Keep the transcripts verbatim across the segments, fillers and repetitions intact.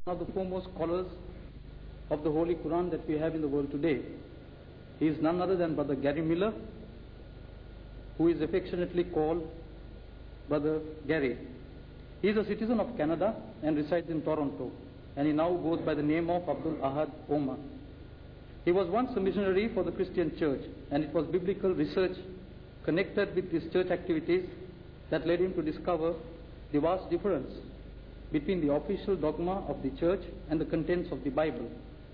One of the foremost scholars of the Holy Quran that we have in the world today. He is none other than Brother Gary Miller, who is affectionately called Brother Gary. He is a citizen of Canada and resides in Toronto, and he now goes by the name of Abdul Ahad Omar. He was once a missionary for the Christian church, and it was biblical research connected with his church activities that led him to discover the vast difference between the official dogma of the church and the contents of the Bible.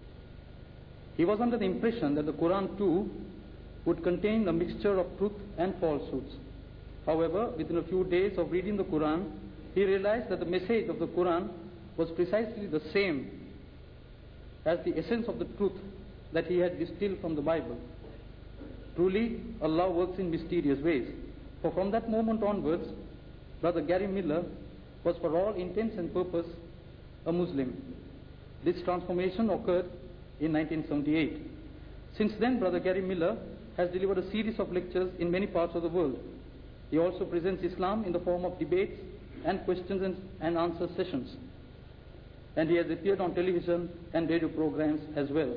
He was under the impression that the Quran too would contain a mixture of truth and falsehoods. However, within a few days of reading the Quran, he realized that the message of the Quran was precisely the same as the essence of the truth that he had distilled from the Bible. Truly, Allah works in mysterious ways. For from that moment onwards, Brother Gary Miller was for all intents and purpose a Muslim. This transformation occurred in nineteen seventy-eight. Since then, Brother Gary Miller has delivered a series of lectures in many parts of the world. He also presents Islam in the form of debates and questions and, and answer sessions. And he has appeared on television and radio programs as well.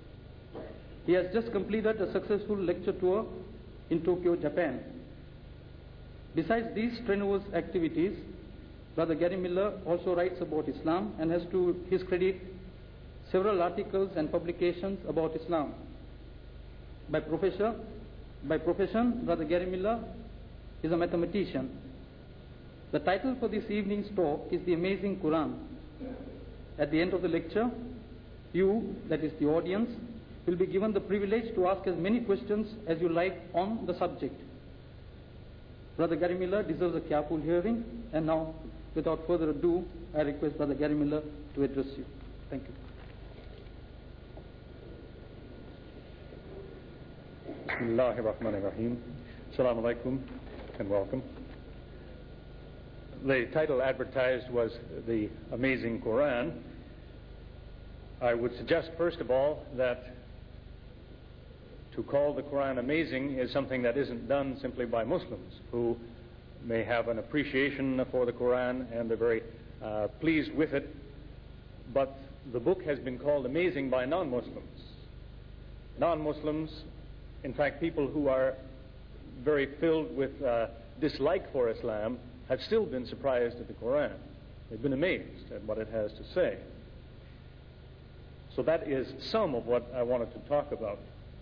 He has just completed a successful lecture tour in Tokyo, Japan. Besides these strenuous activities, Brother Gary Miller also writes about Islam and has to his credit several articles and publications about Islam. By profession, by profession, Brother Gary Miller is a mathematician. The title for this evening's talk is The Amazing Quran. At the end of the lecture, you, that is the audience, will be given the privilege to ask as many questions as you like on the subject. Brother Gary Miller deserves a careful hearing, and now, without further ado, I request Brother Gary Miller to address you. Thank you. Bismillahirrahmanirrahim. Assalamu alaikum and welcome. The title advertised was The Amazing Quran. I would suggest, first of all, that to call the Quran amazing is something that isn't done simply by Muslims who may have an appreciation for the Quran and they're very uh, pleased with it, but the book has been called amazing by non-Muslims. Non-Muslims, in fact, people who are very filled with uh, dislike for Islam, have still been surprised at the Quran. They've been amazed at what it has to say. So that is some of what I wanted to talk about.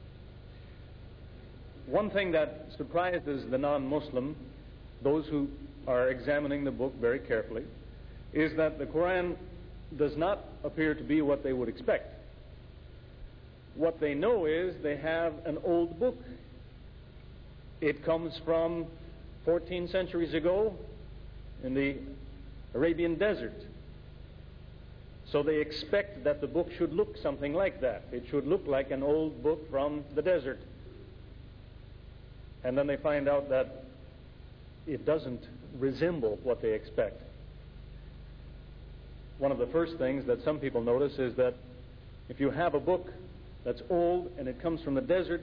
One thing that surprises the non-Muslim, those who are examining the book very carefully, is that the Quran does not appear to be what they would expect. What they know is they have an old book. It comes from fourteen centuries ago in the Arabian desert. So they expect that the book should look something like that. It should look like an old book from the desert. And then they find out that it doesn't resemble what they expect. One of the first things that some people notice is that if you have a book that's old and it comes from the desert,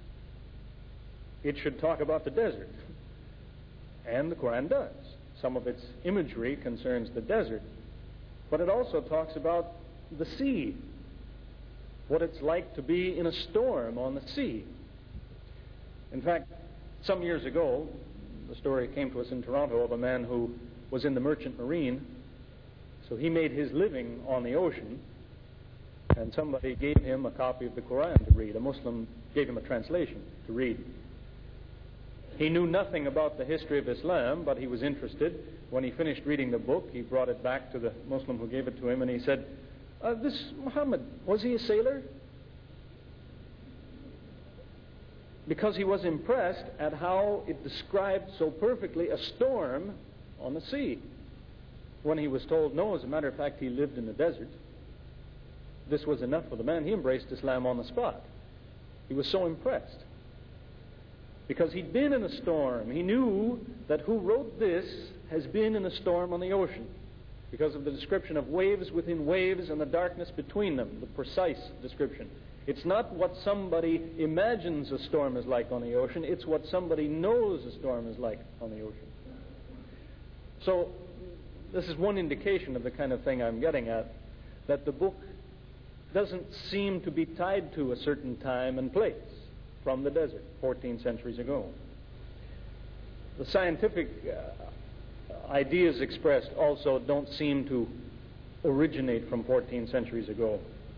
it should talk about the desert. And the Quran does. Some of its imagery concerns the desert. But it also talks about the sea, what it's like to be in a storm on the sea. In fact, some years ago, the story came to us in Toronto of a man who was in the merchant marine. So he made his living on the ocean, and somebody gave him a copy of the Quran to read. A Muslim gave him a translation to read. He knew nothing about the history of Islam, but he was interested. When he finished reading the book, he brought it back to the Muslim who gave it to him, and he said, uh, this Muhammad, was he a sailor? Because he was impressed at how it described so perfectly a storm on the sea. When he was told, no, as a matter of fact, he lived in the desert, this was enough for the man. He embraced Islam on the spot. He was so impressed. Because he'd been in a storm. He knew that who wrote this has been in a storm on the ocean. Because of the description of waves within waves and the darkness between them, the precise description. It's not what somebody imagines a storm is like on the ocean, it's what somebody knows a storm is like on the ocean. So, this is one indication of the kind of thing I'm getting at. that the book doesn't seem to be tied to a certain time and place from the desert fourteen centuries ago. The scientific uh, ideas expressed also don't seem to originate from fourteen centuries ago.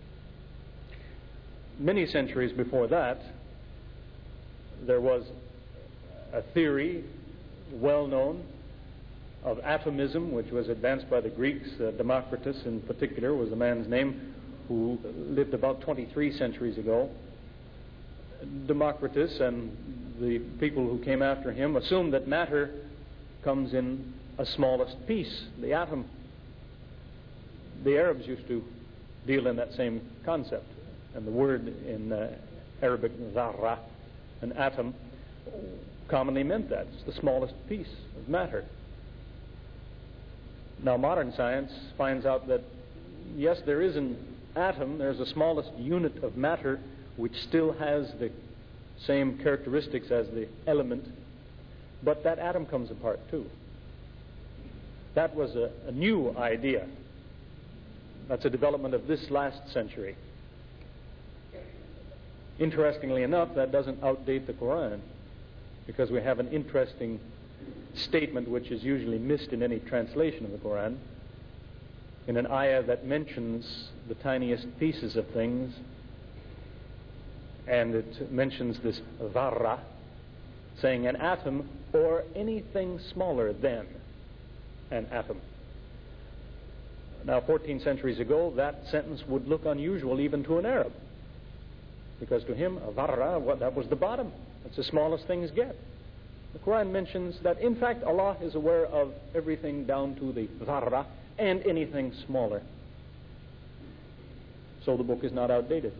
Many centuries before that, there was a theory, well known, of atomism, which was advanced by the Greeks. Uh, Democritus, in particular, was the man's name, who lived about twenty-three centuries ago. Democritus and the people who came after him assumed that matter comes in a smallest piece, the atom. The Arabs used to deal in that same concept, and the word in uh, Arabic, zarra, an atom, commonly meant that. It's the smallest piece of matter. Now, modern science finds out that, yes, there is an atom, there's the smallest unit of matter which still has the same characteristics as the element, but that atom comes apart too. That was a, a new idea. That's a development of this last century. Interestingly enough, that doesn't outdate the Quran, because we have an interesting statement which is usually missed in any translation of the Quran. In an ayah that mentions the tiniest pieces of things, and it mentions this dharra, saying an atom or anything smaller than an atom. Now, fourteen centuries ago, that sentence would look unusual even to an Arab, because to him, a dharra, well, that was the bottom. That's the smallest things get. The Quran mentions that, in fact, Allah is aware of everything down to the dharra and anything smaller. So the book is not outdated.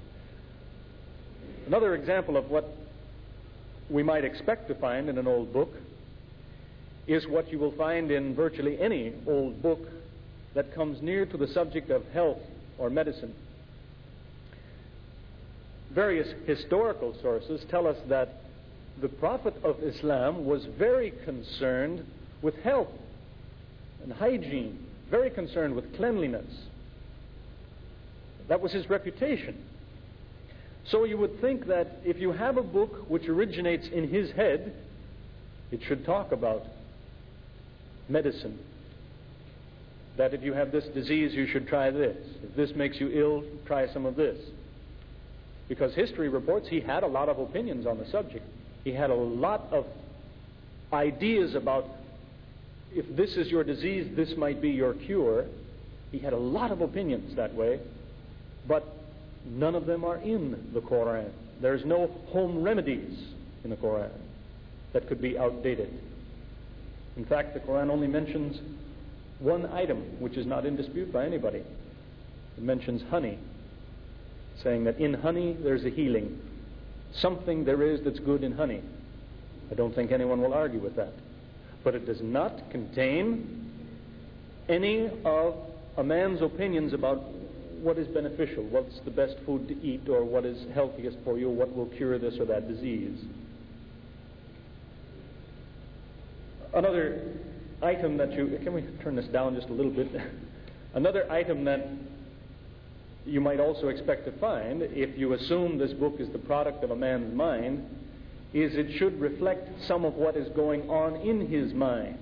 Another example of what we might expect to find in an old book is what you will find in virtually any old book that comes near to the subject of health or medicine. Various historical sources tell us that the Prophet of Islam was very concerned with health and hygiene, very concerned with cleanliness. That was his reputation. So you would think that if you have a book which originates in his head, it should talk about medicine. That if you have this disease, you should try this. If this makes you ill, try some of this. Because history reports he had a lot of opinions on the subject. He had a lot of ideas about, if this is your disease, this might be your cure. He had a lot of opinions that way, but none of them are in the Quran. There's no home remedies in the Quran that could be outdated. In fact, the Quran only mentions one item which is not in dispute by anybody. It mentions honey, saying that in honey there's a healing. Something there is that's good in honey. I don't think anyone will argue with that. But it does not contain any of a man's opinions about what is beneficial, what's the best food to eat, or what is healthiest for you, what will cure this or that disease. Another item that you... Can we turn this down just a little bit? Another item that you might also expect to find, if you assume this book is the product of a man's mind, is it should reflect some of what is going on in his mind.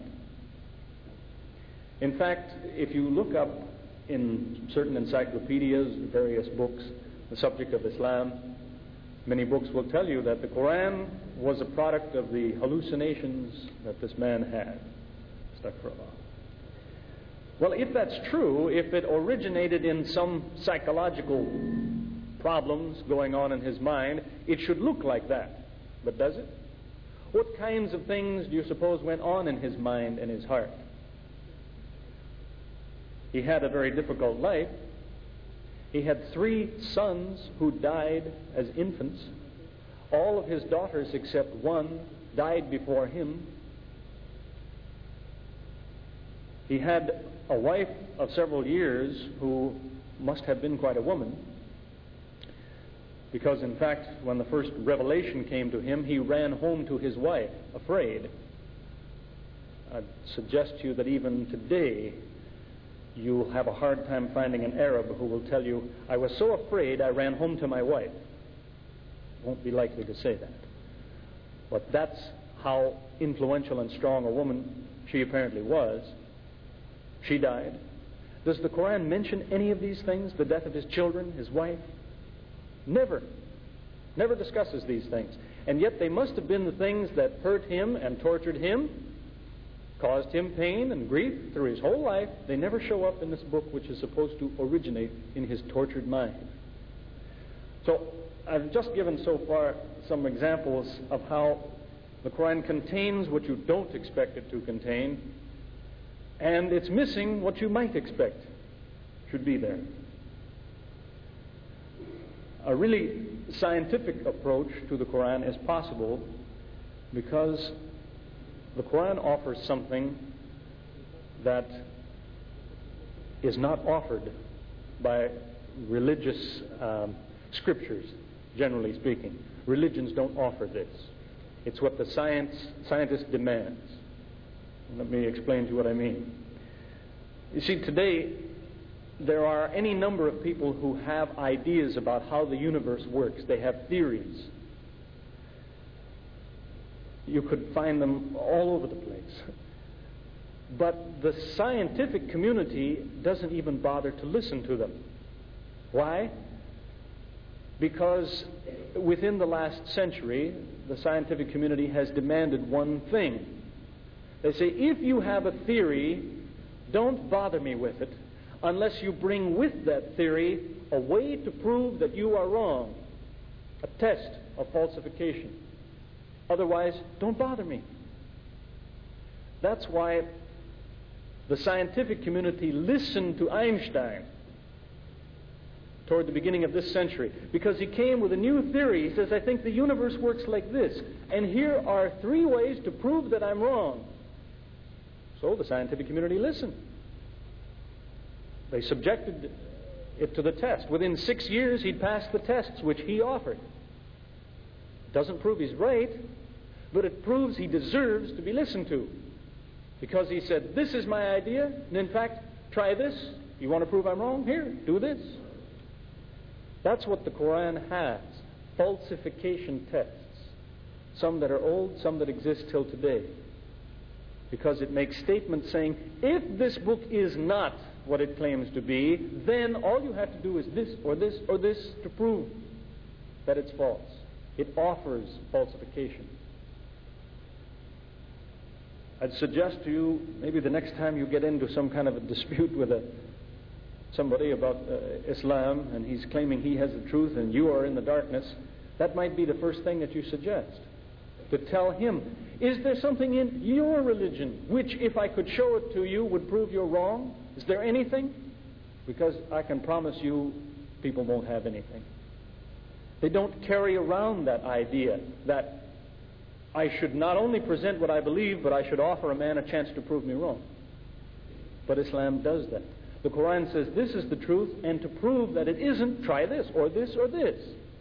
In fact, if you look up in certain encyclopedias, various books, the subject of Islam, many books will tell you that the Quran was a product of the hallucinations that this man had. Astaghfirullah. Well, if that's true, if it originated in some psychological problems going on in his mind, it should look like that. But does it? What kinds of things do you suppose went on in his mind and his heart? He had a very difficult life. He had three sons who died as infants. All of his daughters except one died before him. He had a wife of several years who must have been quite a woman, because in fact when the first revelation came to him, he ran home to his wife afraid. I'd suggest to you that even today you'll have a hard time finding an Arab who will tell you, I was so afraid I ran home to my wife. Won't be likely to say that. But that's how influential and strong a woman she apparently was. She died. Does the Quran mention any of these things? The death of his children, his wife? Never. Never discusses these things. And yet they must have been the things that hurt him and tortured him, caused him pain and grief through his whole life. They never show up in this book, which is supposed to originate in his tortured mind. So I've just given so far some examples of how the Quran contains what you don't expect it to contain, and it's missing what you might expect should be there. A really scientific approach to the Quran is possible because the Quran offers something that is not offered by religious um, scriptures, generally speaking. Religions don't offer this. It's what the science scientist demands. Let me explain to you what I mean. You see, today there are any number of people who have ideas about how the universe works. They have theories. You could find them all over the place. But the scientific community doesn't even bother to listen to them. Why? Because within the last century, the scientific community has demanded one thing. They say, if you have a theory, don't bother me with it unless you bring with that theory a way to prove that you are wrong, a test of falsification. Otherwise, don't bother me. That's why the scientific community listened to Einstein toward the beginning of this century, because he came with a new theory. He says, I think the universe works like this, and here are three ways to prove that I'm wrong. So the scientific community listened. They subjected it to the test. Within six years, he'd passed the tests which he offered. It doesn't prove he's right, but it proves he deserves to be listened to. Because he said, this is my idea, and in fact, try this. You want to prove I'm wrong? Here, do this. That's what the Quran has. Falsification tests. Some that are old, some that exist till today. Because it makes statements saying, if this book is not what it claims to be, then all you have to do is this or this or this to prove that it's false. It offers falsification. I'd suggest to you, maybe the next time you get into some kind of a dispute with a, somebody about uh, Islam, and he's claiming he has the truth and you are in the darkness, that might be the first thing that you suggest. To tell him, is there something in your religion which, if I could show it to you, would prove you're wrong? Is there anything? Because I can promise you, people won't have anything. They don't carry around that idea that I should not only present what I believe, but I should offer a man a chance to prove me wrong. But Islam does that. The Quran says this is the truth, and to prove that it isn't, try this, or this, or this.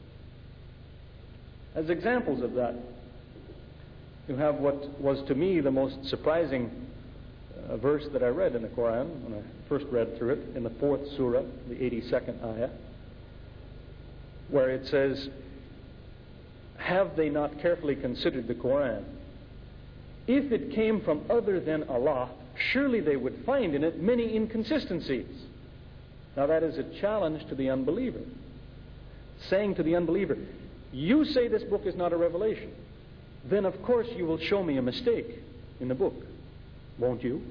As examples of that, you have what was to me the most surprising uh, verse that I read in the Quran when I first read through it, in the fourth surah, the eighty-second ayah, where it says, have they not carefully considered the Quran? If it came from other than Allah, surely they would find in it many inconsistencies. Now that is a challenge to the unbeliever. Saying to the unbeliever, you say this book is not a revelation, then of course you will show me a mistake in the book, won't you?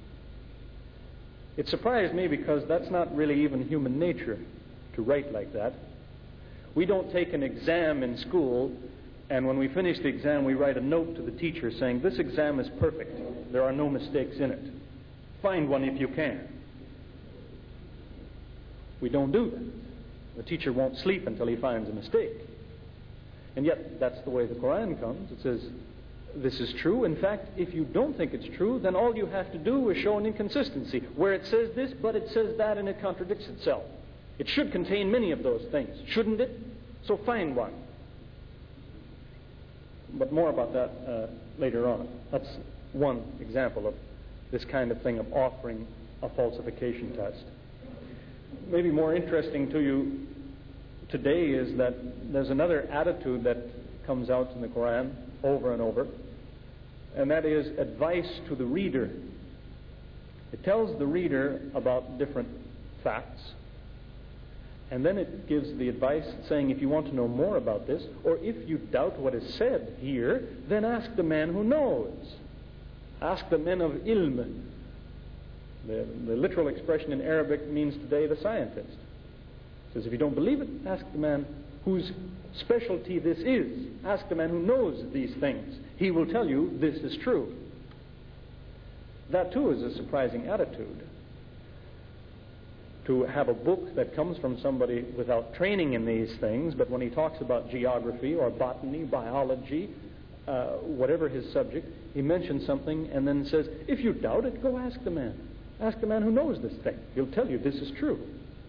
It surprised me because that's not really even human nature to write like that. We don't take an exam in school, and when we finish the exam, we write a note to the teacher saying, this exam is perfect. There are no mistakes in it. Find one if you can. We don't do that. The teacher won't sleep until he finds a mistake. And yet, that's the way the Quran comes. It says, this is true. In fact, if you don't think it's true, then all you have to do is show an inconsistency, where it says this, but it says that, and it contradicts itself. It should contain many of those things, shouldn't it? So find one. But more about that uh, later on. That's one example of this kind of thing, of offering a falsification test. Maybe more interesting to you today is that there's another attitude that comes out in the Quran over and over, and that is advice to the reader. It tells the reader about different facts, and then it gives the advice saying, if you want to know more about this, or if you doubt what is said here, then ask the man who knows. Ask the men of ilm. The, the literal expression in Arabic means today the scientist. It says, if you don't believe it, ask the man whose specialty this is. Ask the man who knows these things. He will tell you this is true. That too is a surprising attitude. To have a book that comes from somebody without training in these things, but when he talks about geography or botany, biology, uh, whatever his subject, he mentions something and then says, if you doubt it, go ask the man. Ask the man who knows this thing. He'll tell you this is true.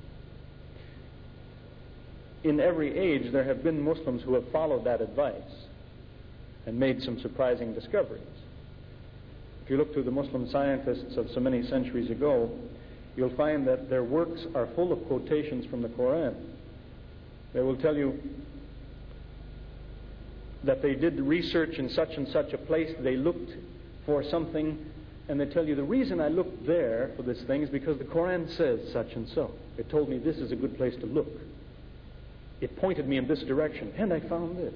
In every age, there have been Muslims who have followed that advice and made some surprising discoveries. If you look to the Muslim scientists of so many centuries ago, you'll find that their works are full of quotations from the Quran. They will tell you that they did research in such and such a place, they looked for something, and they tell you, the reason I looked there for this thing is because the Quran says such and so. It told me this is a good place to look. It pointed me in this direction, and I found this.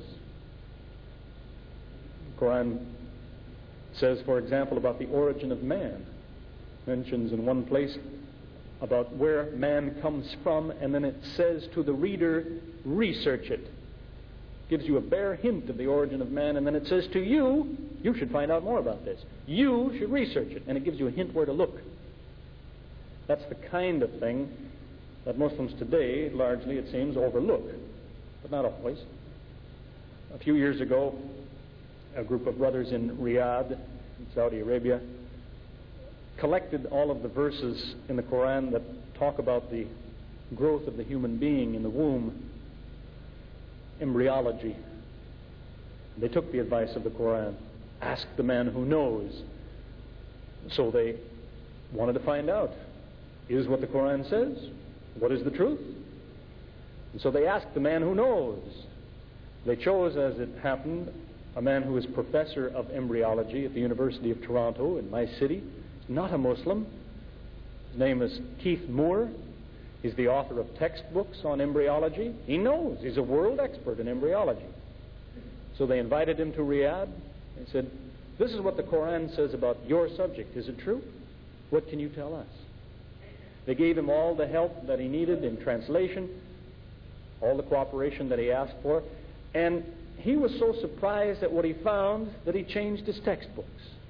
The Quran says, for example, about the origin of man. Mentions in one place about where man comes from, and then it says to the reader, research it. Gives you a bare hint of the origin of man, and then it says to you, you should find out more about this. You should research it, and it gives you a hint where to look. That's the kind of thing that Muslims today, largely, it seems, overlook, but not always. A few years ago, a group of brothers in Riyadh, in Saudi Arabia, collected all of the verses in the Quran that talk about the growth of the human being in the womb, embryology. They took the advice of the Quran. Ask the man who knows. So they wanted to find out, is what the Quran says? What is the truth? And so they asked the man who knows. They chose, as it happened, a man who is professor of embryology at the University of Toronto in my city. He's not a Muslim. His name is Keith Moore. He's the author of textbooks on embryology. He knows. He's a world expert in embryology. So they invited him to Riyadh. They said, this is what the Quran says about your subject. Is it true? What can you tell us? They gave him all the help that he needed in translation, all the cooperation that he asked for, and he was so surprised at what he found that he changed his textbooks.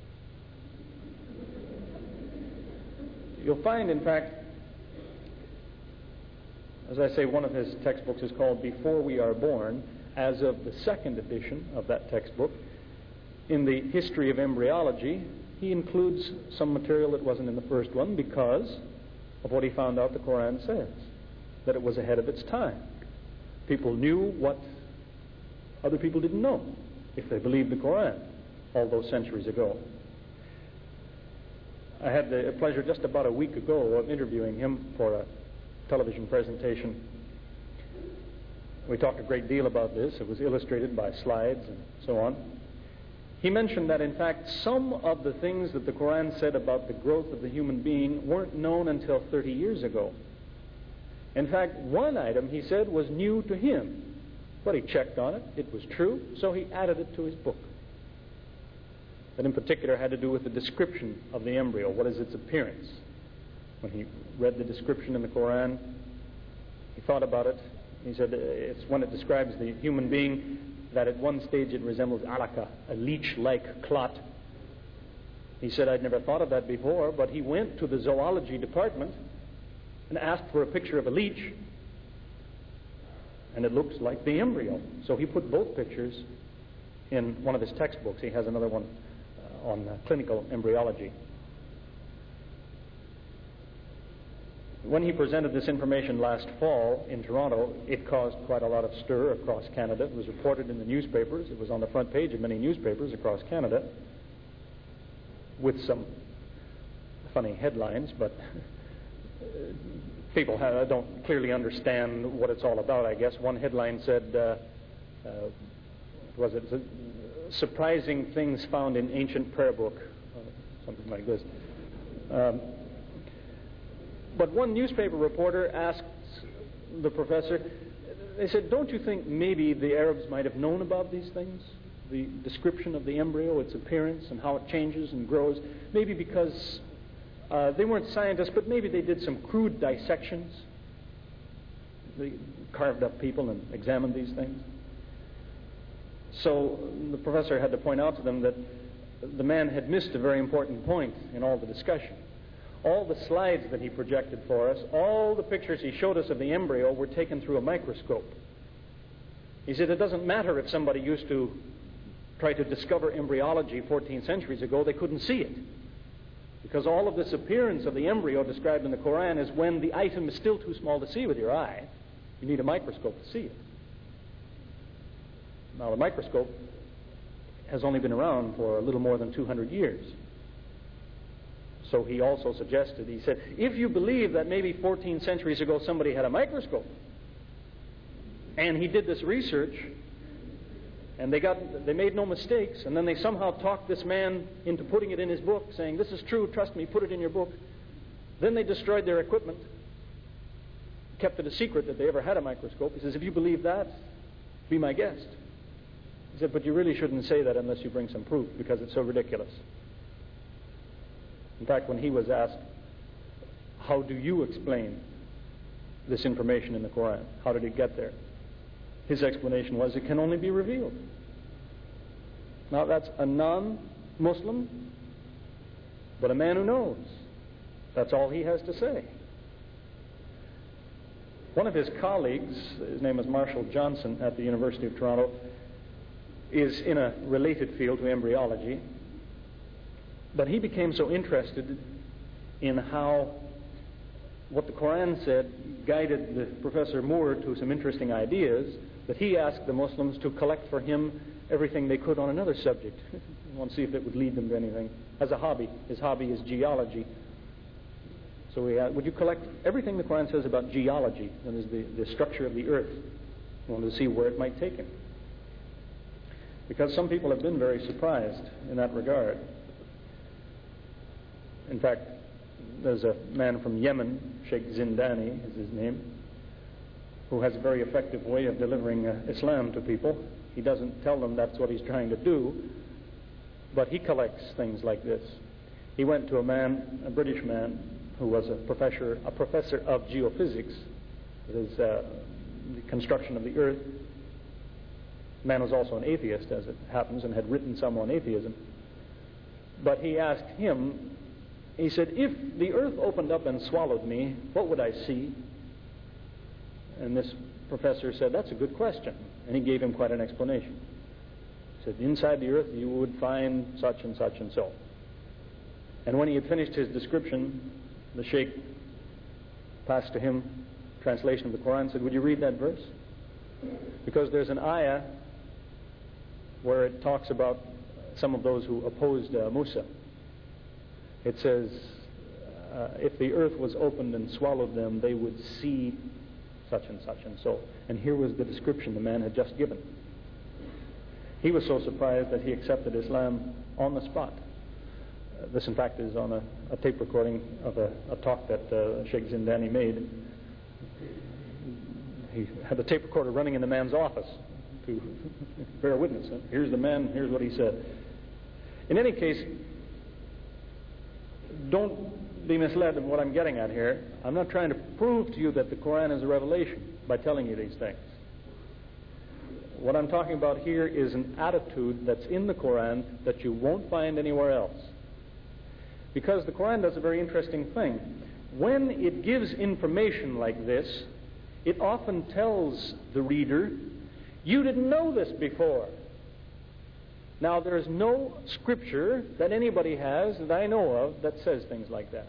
You'll find, in fact, as I say, one of his textbooks is called Before We Are Born. As of the second edition of that textbook, in the history of embryology, he includes some material that wasn't in the first one because of what he found out the Quran says, that it was ahead of its time. People knew what other people didn't know if they believed the Quran all those centuries ago. I had the pleasure just about a week ago of interviewing him for a television presentation. We talked a great deal about this. It was illustrated by slides and so on. He mentioned that, in fact, some of the things that the Quran said about the growth of the human being weren't known until thirty years ago. In fact, one item, he said, was new to him. But he checked on it. It was true, so he added it to his book. That in particular had to do with the description of the embryo. What is its appearance? When he read the description in the Quran, he thought about it. He said it's when it describes the human being that at one stage it resembles alaka, a leech-like clot. He said, I'd never thought of that before, but he went to the zoology department and asked for a picture of a leech, and it looks like the embryo. So he put both pictures in one of his textbooks. He has another one uh, on uh, clinical embryology. When he presented this information last fall in Toronto, it caused quite a lot of stir across Canada. It was reported in the newspapers. It was on the front page of many newspapers across Canada with some funny headlines, but people have, don't clearly understand what it's all about, I guess. One headline said, uh, uh, was it surprising things found in ancient prayer book, uh, something like this. Um, but one newspaper reporter asked the professor, they said, don't you think maybe the Arabs might have known about these things? The description of the embryo, its appearance, and how it changes and grows. Maybe because uh, they weren't scientists, but maybe they did some crude dissections. They carved up people and examined these things. So the professor had to point out to them that the man had missed a very important point in all the discussion. All the slides that he projected for us, all the pictures he showed us of the embryo were taken through a microscope. He said it doesn't matter if somebody used to try to discover embryology fourteen centuries ago, they couldn't see it. Because all of this appearance of the embryo described in the Quran is when the item is still too small to see with your eye. You need a microscope to see it. Now, the microscope has only been around for a little more than two hundred years. So he also suggested, he said, if you believe that maybe fourteen centuries ago somebody had a microscope, and he did this research, and they got they made no mistakes, and then they somehow talked this man into putting it in his book, saying, this is true, trust me, put it in your book. Then they destroyed their equipment, kept it a secret that they ever had a microscope. He says, if you believe that, be my guest. He said, but you really shouldn't say that unless you bring some proof, because it's so ridiculous. In fact, when he was asked, how do you explain this information in the Quran? How did it get there? His explanation was, it can only be revealed. Now, that's a non-Muslim, but a man who knows. That's all he has to say. One of his colleagues, his name is Marshall Johnson at the University of Toronto, is in a related field to embryology, but he became so interested in how what the Quran said guided the Professor Moore to some interesting ideas that he asked the Muslims to collect for him everything they could on another subject. He wanted to see if it would lead them to anything. As a hobby. His hobby is geology. So we asked, would you collect everything the Quran says about geology, that is the, the structure of the earth? He wanted to see where it might take him. Because some people have been very surprised in that regard. In fact, there's a man from Yemen, Sheikh Zindani is his name, who has a very effective way of delivering uh, Islam to people. He doesn't tell them that's what he's trying to do, but he collects things like this. He went to a man, a British man, who was a professor, a professor of geophysics, that is uh, the construction of the earth. The man was also an atheist, as it happens, and had written some on atheism. But he asked him, he said, if the earth opened up and swallowed me, what would I see? And this professor said, that's a good question. And he gave him quite an explanation. He said, inside the earth you would find such and such and so. And when he had finished his description, the sheikh passed to him translation of the Quran and said, would you read that verse? Because there's an ayah where it talks about some of those who opposed uh, Musa. It says, uh, if the earth was opened and swallowed them, they would see such and such and so. And here was the description the man had just given. He was so surprised that he accepted Islam on the spot. Uh, this, in fact, is on a, a tape recording of a, a talk that uh, Sheikh Zindani made. He had the tape recorder running in the man's office to bear witness. Here's the man, here's what he said. In any case, don't be misled in what I'm getting at here. I'm not trying to prove to you that the Quran is a revelation by telling you these things. What I'm talking about here is an attitude that's in the Quran that you won't find anywhere else. Because the Quran does a very interesting thing. When it gives information like this, it often tells the reader, you didn't know this before. Now, there is no scripture that anybody has that I know of that says things like that.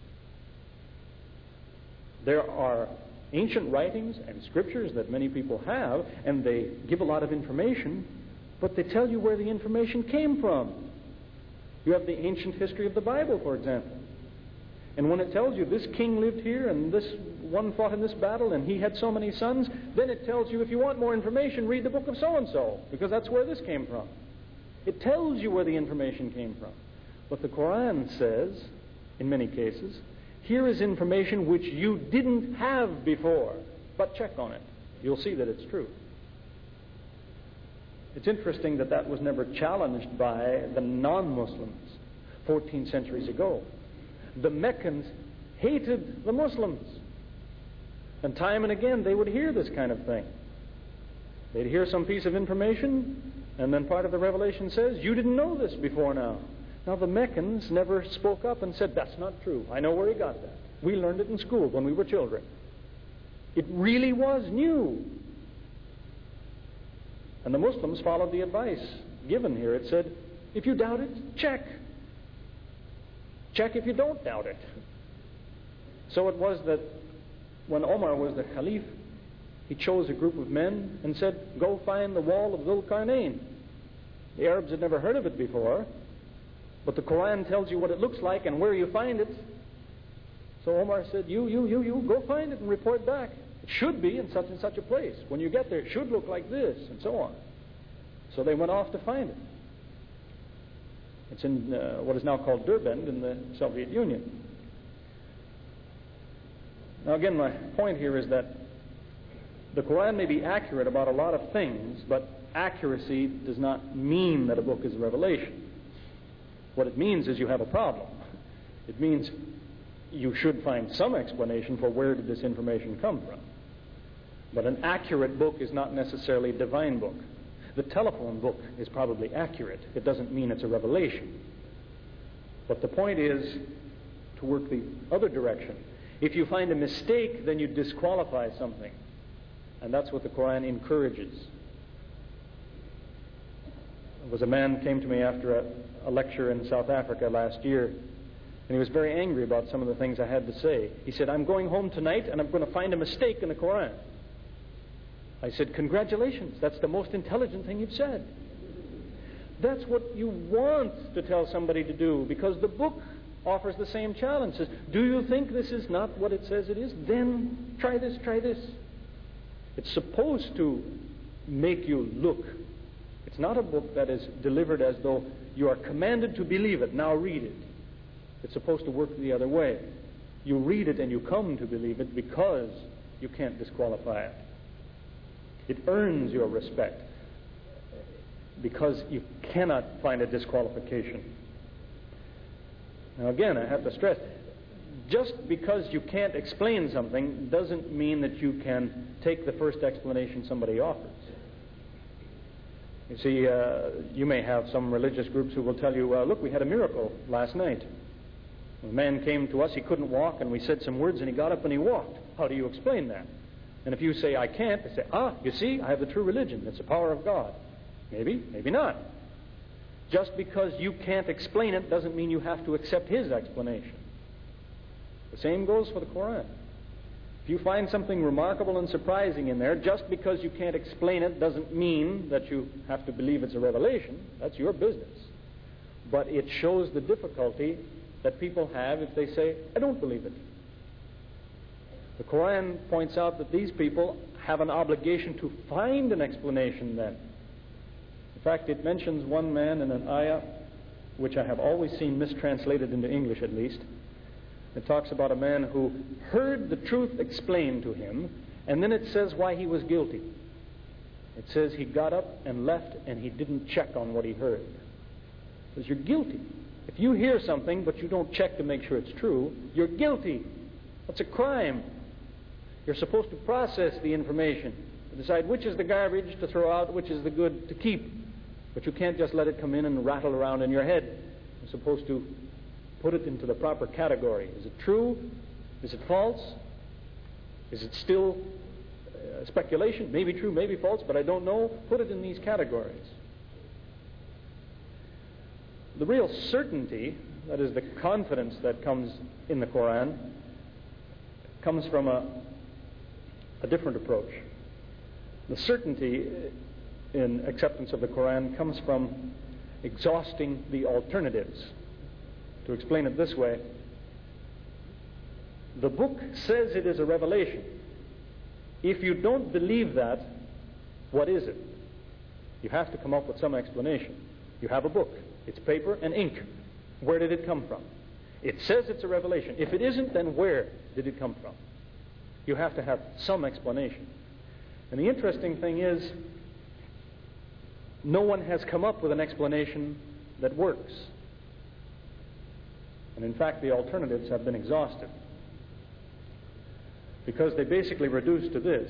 There are ancient writings and scriptures that many people have, and they give a lot of information, but they tell you where the information came from. You have the ancient history of the Bible, for example. And when it tells you this king lived here and this one fought in this battle and he had so many sons, then it tells you if you want more information, read the book of so-and-so, because that's where this came from. It tells you where the information came from. But the Quran says, in many cases, here is information which you didn't have before, but check on it. You'll see that it's true. It's interesting that that was never challenged by the non-Muslims fourteen centuries ago. The Meccans hated the Muslims. And time and again they would hear this kind of thing. They'd hear some piece of information, and then part of the revelation says, you didn't know this before now. Now the Meccans never spoke up and said, that's not true. I know where he got that. We learned it in school when we were children. It really was new. And the Muslims followed the advice given here. It said, if you doubt it, check. Check if you don't doubt it. So it was that when Omar was the Caliph, he chose a group of men and said, go find the wall of Dhul Qarnayn. The Arabs had never heard of it before, but the Quran tells you what it looks like and where you find it. So Omar said, you, you, you, you, go find it and report back. It should be in such and such a place. When you get there, it should look like this, and so on. So they went off to find it. It's in uh, what is now called Derbent in the Soviet Union. Now again, my point here is that the Quran may be accurate about a lot of things, but accuracy does not mean that a book is a revelation. What it means is you have a problem. It means you should find some explanation for where did this information come from. But an accurate book is not necessarily a divine book. The telephone book is probably accurate. It doesn't mean it's a revelation. But the point is to work the other direction. If you find a mistake, then you disqualify something. And that's what the Quran encourages. There was a man came to me after a, a lecture in South Africa last year, and he was very angry about some of the things I had to say. He said, I'm going home tonight and I'm going to find a mistake in the Quran. I said, congratulations, that's the most intelligent thing you've said. That's what you want to tell somebody to do, because the book offers the same challenge. It says, do you think this is not what it says it is? Then try this, try this. It's supposed to make you look. It's not a book that is delivered as though you are commanded to believe it. Now read it. It's supposed to work the other way. You read it and you come to believe it because you can't disqualify it. It earns your respect because you cannot find a disqualification. Now again, I have to stress, just because you can't explain something doesn't mean that you can take the first explanation somebody offers. You see, uh, you may have some religious groups who will tell you, uh, look, we had a miracle last night. A man came to us, he couldn't walk, and we said some words, and he got up and he walked. How do you explain that? And if you say, I can't, they say, ah, you see, I have the true religion. It's the power of God. Maybe, maybe not. Just because you can't explain it doesn't mean you have to accept his explanation. The same goes for the Quran. If you find something remarkable and surprising in there, just because you can't explain it doesn't mean that you have to believe it's a revelation. That's your business. But it shows the difficulty that people have if they say, I don't believe it. The Quran points out that these people have an obligation to find an explanation then. In fact, it mentions one man in an ayah, which I have always seen mistranslated into English at least. It talks about a man who heard the truth explained to him, and then it says why he was guilty. It says he got up and left and he didn't check on what he heard. It says you're guilty. If you hear something but you don't check to make sure it's true, you're guilty. That's a crime. You're supposed to process the information, to decide which is the garbage to throw out, which is the good to keep. But you can't just let it come in and rattle around in your head. You're supposed to put it into the proper category. Is it true? Is it false? Is it still uh, speculation? Maybe true, maybe false, but I don't know. Put it in these categories. The real certainty, that is the confidence that comes in the Quran, comes from a, a different approach. The certainty in acceptance of the Quran comes from exhausting the alternatives. To explain it this way, The book says it is a revelation. If you don't believe that, what is it? You have to come up with some explanation. You have a book. It's paper and ink. Where did it come from? It says it's a revelation. If it isn't, then where did it come from? You have to have some explanation. And the interesting thing is, no one has come up with an explanation that works. And in fact, the alternatives have been exhausted. Because they basically reduce to this.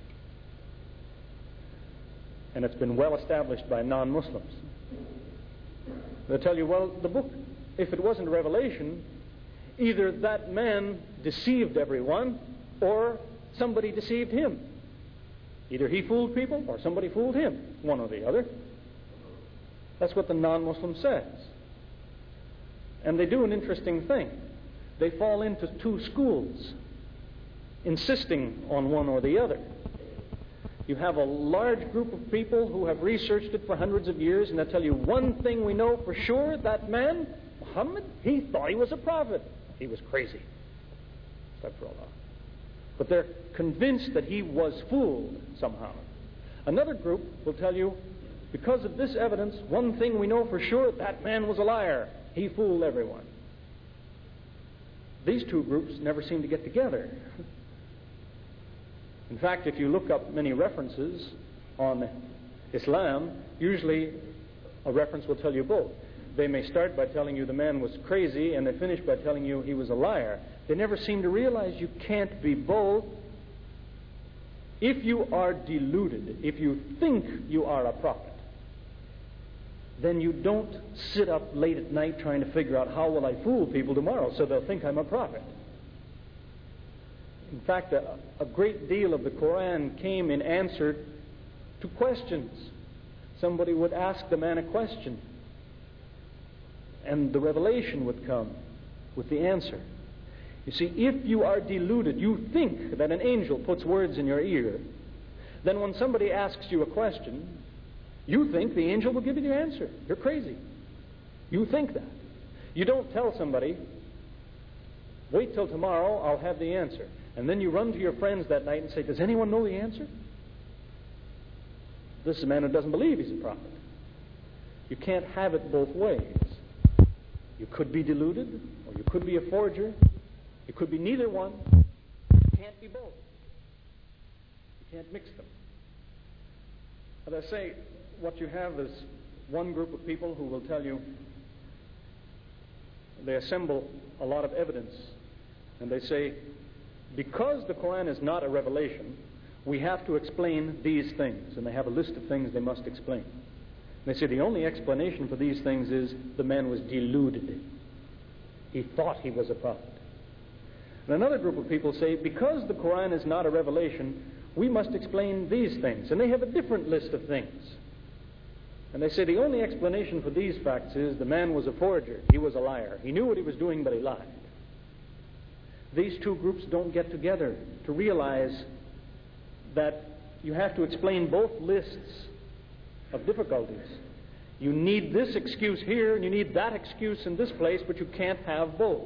And it's been well established by non-Muslims. They'll tell you, well, the book, if it wasn't a revelation, either that man deceived everyone or somebody deceived him. Either he fooled people or somebody fooled him, one or the other. That's what the non-Muslim says. And they do an interesting thing. They fall into two schools, insisting on one or the other. You have a large group of people who have researched it for hundreds of years, and they'll tell you one thing we know for sure: that man, Muhammad, he thought he was a prophet. He was crazy. Astaghfirullah. But they're convinced that he was fooled somehow. Another group will tell you, because of this evidence, one thing we know for sure: that man was a liar. He fooled everyone. These two groups never seem to get together. In fact, if you look up many references on Islam, usually a reference will tell you both. They may start by telling you the man was crazy, and they finish by telling you he was a liar. They never seem to realize you can't be both. If you are deluded, if you think you are a prophet, then you don't sit up late at night trying to figure out how will I fool people tomorrow so they'll think I'm a prophet. In fact, a, a great deal of the Quran came in answer to questions. Somebody would ask the man a question, and the revelation would come with the answer. You see, if you are deluded, you think that an angel puts words in your ear, then when somebody asks you a question, you think the angel will give you the answer. You're crazy. You think that. You don't tell somebody, wait till tomorrow, I'll have the answer. And then you run to your friends that night and say, does anyone know the answer? This is a man who doesn't believe he's a prophet. You can't have it both ways. You could be deluded, or you could be a forger. You could be neither one. You can't be both. You can't mix them. As I say, what you have is one group of people who will tell you, they assemble a lot of evidence, and they say, because the Quran is not a revelation, we have to explain these things. And they have a list of things they must explain. And they say the only explanation for these things is the man was deluded. He thought he was a prophet. And another group of people say, because the Quran is not a revelation, we must explain these things. And they have a different list of things. And they say the only explanation for these facts is the man was a forger. He was a liar. He knew what he was doing, but he lied. These two groups don't get together to realize that you have to explain both lists of difficulties. You need this excuse here, and you need that excuse in this place, but you can't have both.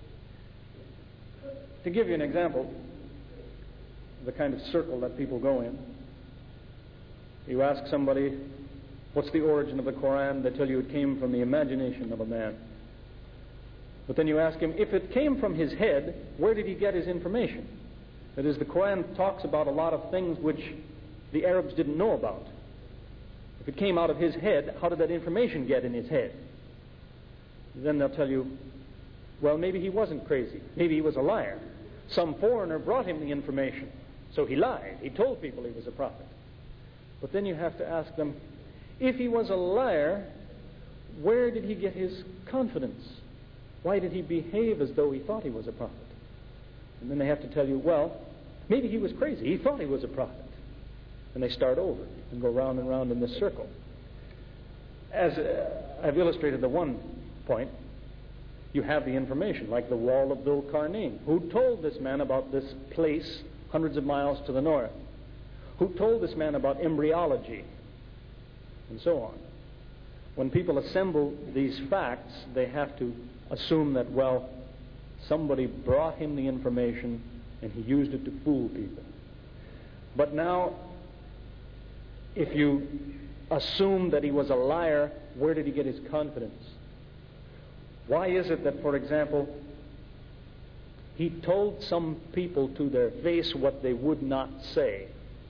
To give you an example, the kind of circle that people go in, you ask somebody, what's the origin of the Quran? They tell you it came from the imagination of a man. But then you ask him, if it came from his head, where did he get his information? That is, the Quran talks about a lot of things which the Arabs didn't know about. If it came out of his head, how did that information get in his head? Then they'll tell you, well, maybe he wasn't crazy. Maybe he was a liar. Some foreigner brought him the information, so he lied. He told people he was a prophet. But then you have to ask them, if he was a liar, where did he get his confidence? Why did he behave as though he thought he was a prophet? And then they have to tell you, well, maybe he was crazy. He thought he was a prophet. And they start over and go round and round in this circle. As uh, I've illustrated the one point, you have the information, like the wall of Dhul Qarnayn. Who told this man about this place hundreds of miles to the north? Who told this man about embryology? And so on. When people assemble these facts, they have to assume that, well, Somebody brought him the information, and he used it to fool people. But now, if you assume that he was a liar, where did he get his confidence? Why is it that, for example, he told some people to their face what they would not say?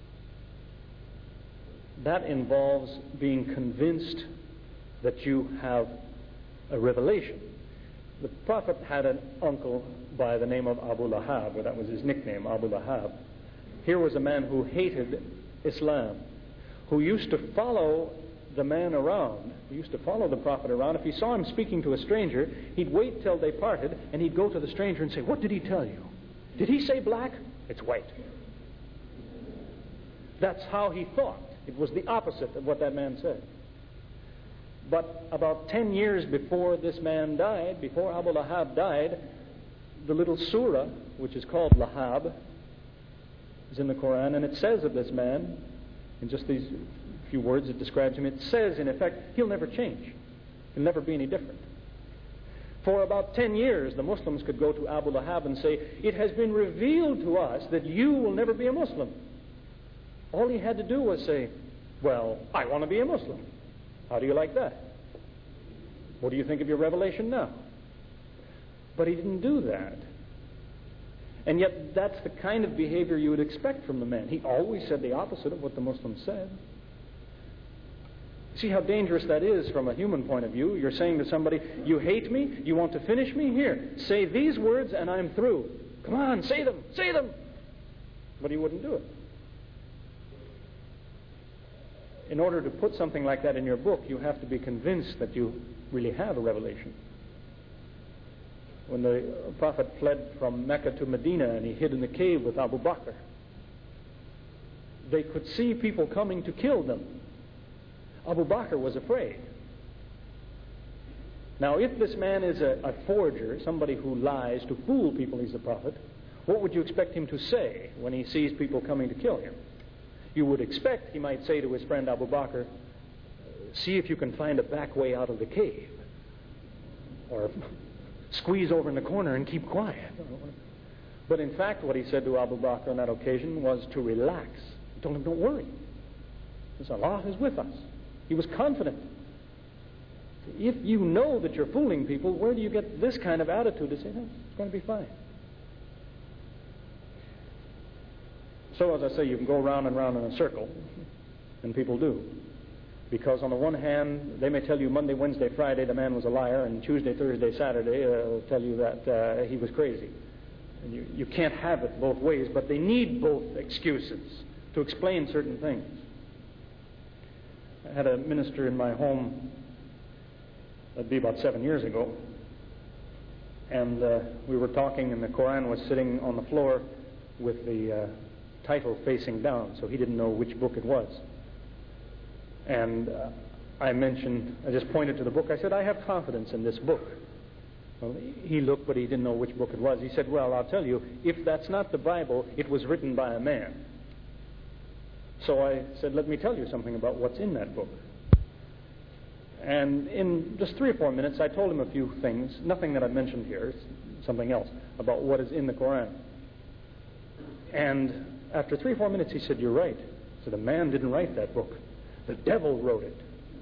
That involves being convinced that you have a revelation. The Prophet had an uncle by the name of Abu Lahab, or that was his nickname, Abu Lahab. Here was a man who hated Islam, who used to follow the man around, who used to follow the Prophet around. If he saw him speaking to a stranger, he'd wait till they parted, and he'd go to the stranger and say, "What did he tell you? Did he say black? It's white." That's how he thought. It was the opposite of what that man said. But about ten years before this man died, before Abu Lahab died, the little surah, which is called Lahab, is in the Quran, and it says of this man, in just these few words it describes him, it says, in effect, he'll never change. He'll never be any different. For about ten years, the Muslims could go to Abu Lahab and say, "It has been revealed to us that you will never be a Muslim." All he had to do was say, "Well, I want to be a Muslim. How do you like that? What do you think of your revelation now?" But he didn't do that. And yet that's the kind of behavior you would expect from the man. He always said the opposite of what the Muslims said. See how dangerous that is from a human point of view? You're saying to somebody, "You hate me? You want to finish me? Here, say these words and I'm through. Come on, say them, say them." But he wouldn't do it. In order to put something like that in your book, you have to be convinced that you really have a revelation. When the Prophet fled from Mecca to Medina and he hid in the cave with Abu Bakr, they could see people coming to kill them. Abu Bakr was afraid. Now, if this man is a, a forger, somebody who lies to fool people, he's a prophet, what would you expect him to say when he sees people coming to kill him? You would expect he might say to his friend Abu Bakr, "See if you can find a back way out of the cave." Or squeeze over in the corner and keep quiet. But in fact, what he said to Abu Bakr on that occasion was to relax. He told him, "Don't worry. Because Allah is with us." He was confident. If you know that you're fooling people, where do you get this kind of attitude to say, "No, it's going to be fine"? So, as I say, you can go round and round in a circle, and people do. Because on the one hand, they may tell you Monday, Wednesday, Friday the man was a liar, and Tuesday, Thursday, Saturday uh, they'll tell you that uh, he was crazy. And you, you can't have it both ways, but they need both excuses to explain certain things. I had a minister in my home, that'd be about seven years ago, and uh, we were talking, and the Quran was sitting on the floor with the uh, title facing down, so he didn't know which book it was. And uh, I mentioned, I just pointed to the book. I said, "I have confidence in this book." Well, he looked, but he didn't know which book it was. He said, "Well, I'll tell you, if that's not the Bible, it was written by a man." So I said, "Let me tell you something about what's in that book." And in just three or four minutes, I told him a few things, nothing that I've mentioned here, something else, about what is in the Quran. And after three or four minutes, he said, "You're right." He said, "A man didn't write that book. The devil wrote it."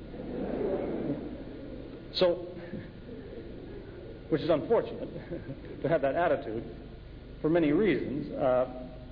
So, which is unfortunate to have that attitude for many reasons. Uh,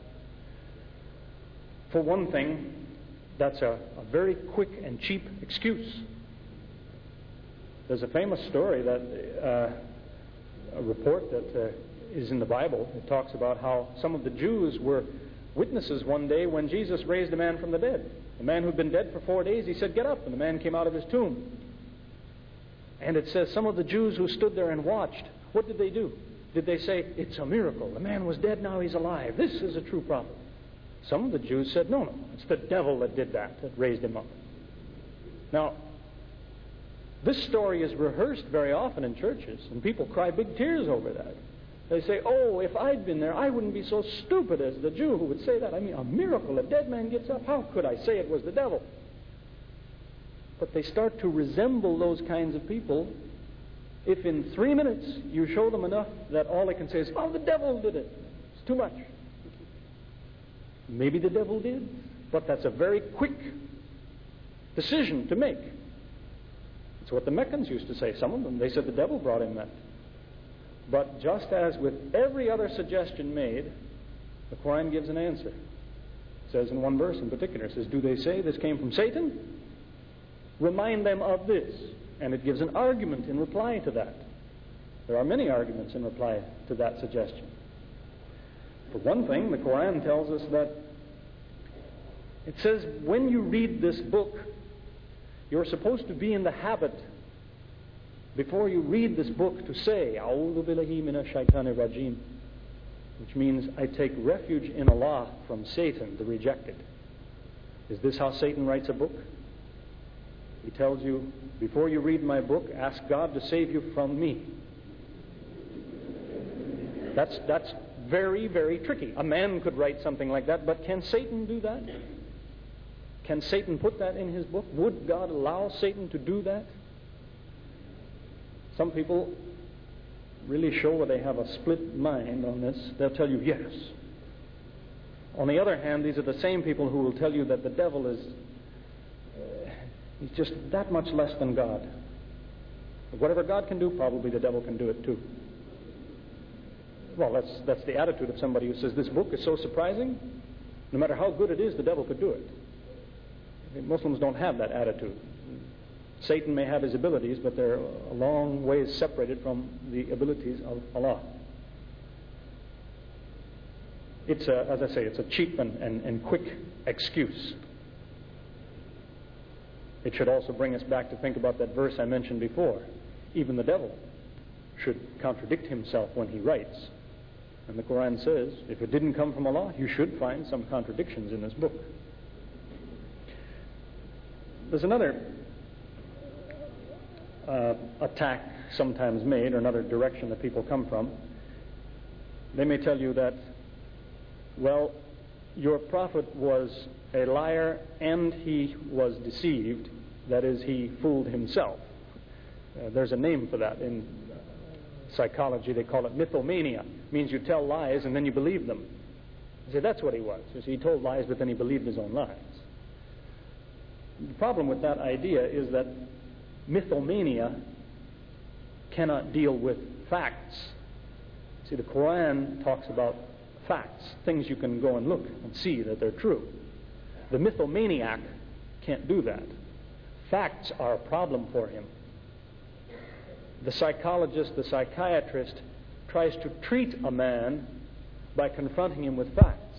for one thing, that's a, a very quick and cheap excuse. There's a famous story that uh, a report that uh, is in the Bible. It talks about how some of the Jews were witnesses one day when Jesus raised a man from the dead. The man who'd been dead for four days, he said, "Get up," and the man came out of his tomb. And it says some of the Jews who stood there and watched, what did they do? Did they say, "It's a miracle. The man was dead, now he's alive. This is a true prophet"? Some of the Jews said, "No, no, it's the devil that did that, that raised him up." Now, this story is rehearsed very often in churches, and people cry big tears over that. They say, "Oh, if I'd been there, I wouldn't be so stupid as the Jew who would say that. I mean, a miracle, a dead man gets up. How could I say it was the devil?" But they start to resemble those kinds of people If in three minutes you show them enough that all they can say is, oh, the devil did it, it's too much. Maybe the devil did, but that's a very quick decision to make. It's what the Meccans used to say, some of them. They said the devil brought him that. But just as with every other suggestion made, the Quran gives an answer. It says in one verse in particular, it says, do they say this came from Satan? Remind them of this. And it gives an argument in reply to that. There are many arguments in reply to that suggestion. For one thing, the Quran tells us that it says when you read this book, you're supposed to be in the habit, before you read this book, to say, A'udhu billahi minash shaitanir rajim, which means I take refuge in Allah from Satan, the rejected. Is this how Satan writes a book? He tells you, before you read my book, ask God to save you from me. That's, that's very, very tricky. A man could write something like that, but can Satan do that? Can Satan put that in his book? Would God allow Satan to do that? Some people really show that they have a split mind on this. They'll tell you yes. On the other hand, these are the same people who will tell you that the devil is uh, he's just that much less than God. Whatever God can do, probably the devil can do it too. Well, that's that's the attitude of somebody who says this book is so surprising. No matter how good it is, the devil could do it. Muslims don't have that attitude. Satan may have his abilities, but they're a long ways separated from the abilities of Allah. It's a, as I say, it's a cheap and, and, and quick excuse. It should also bring us back to think about that verse I mentioned before. Even the devil should contradict himself when he writes. And the Quran says, if it didn't come from Allah, you should find some contradictions in this book. There's another uh, attack sometimes made, or another direction that people come from. They may tell you that, well, your prophet was a liar and he was deceived. That is, he fooled himself. Uh, there's a name for that in uh, psychology. They call it mythomania. It means you tell lies and then you believe them. You say, that's what he was. You see, he told lies, but then he believed his own lies. The problem with that idea is that mythomania cannot deal with facts. See, the Quran talks about facts, things you can go and look and see that they're true. The mythomaniac can't do that. Facts are a problem for him. The psychologist, the psychiatrist, tries to treat a man by confronting him with facts.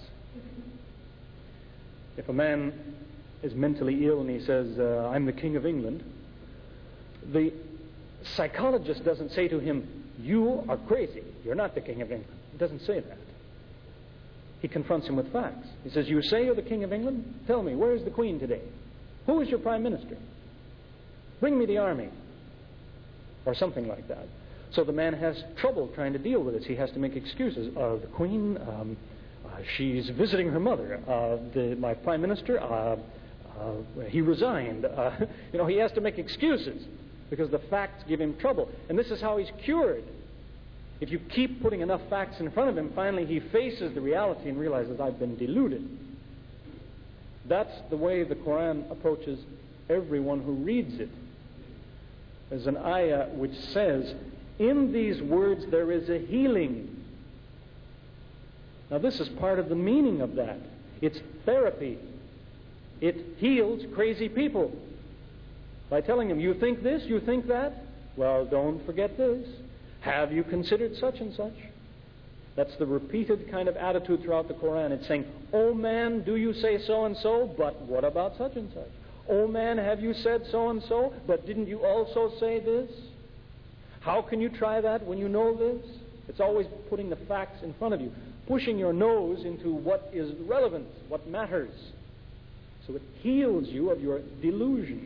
If a man is mentally ill and he says, uh, I'm the King of England, the psychologist doesn't say to him, you are crazy, you're not the King of England. He doesn't say that. He confronts him with facts. He says, you say you're the King of England? Tell me, where is the Queen today? Who is your Prime Minister? Bring me the army. Or something like that. So the man has trouble trying to deal with this. He has to make excuses. Uh, the Queen, um, uh, she's visiting her mother. Uh, the, my Prime Minister, uh, uh, he resigned. Uh, you know, he has to make excuses because the facts give him trouble. And this is how he's cured. If you keep putting enough facts in front of him, finally he faces the reality and realizes, I've been deluded. That's the way the Quran approaches everyone who reads it. There's an ayah which says, in these words there is a healing. Now this is part of the meaning of that. It's therapy. It heals crazy people. By telling them, you think this, you think that? Well, don't forget this. Have you considered such and such? That's the repeated kind of attitude throughout the Quran. It's saying, oh man, do you say so and so, but what about such and such? Oh man, have you said so and so, but didn't you also say this? How can you try that when you know this? It's always putting the facts in front of you, pushing your nose into what is relevant, what matters. So it heals you of your delusions.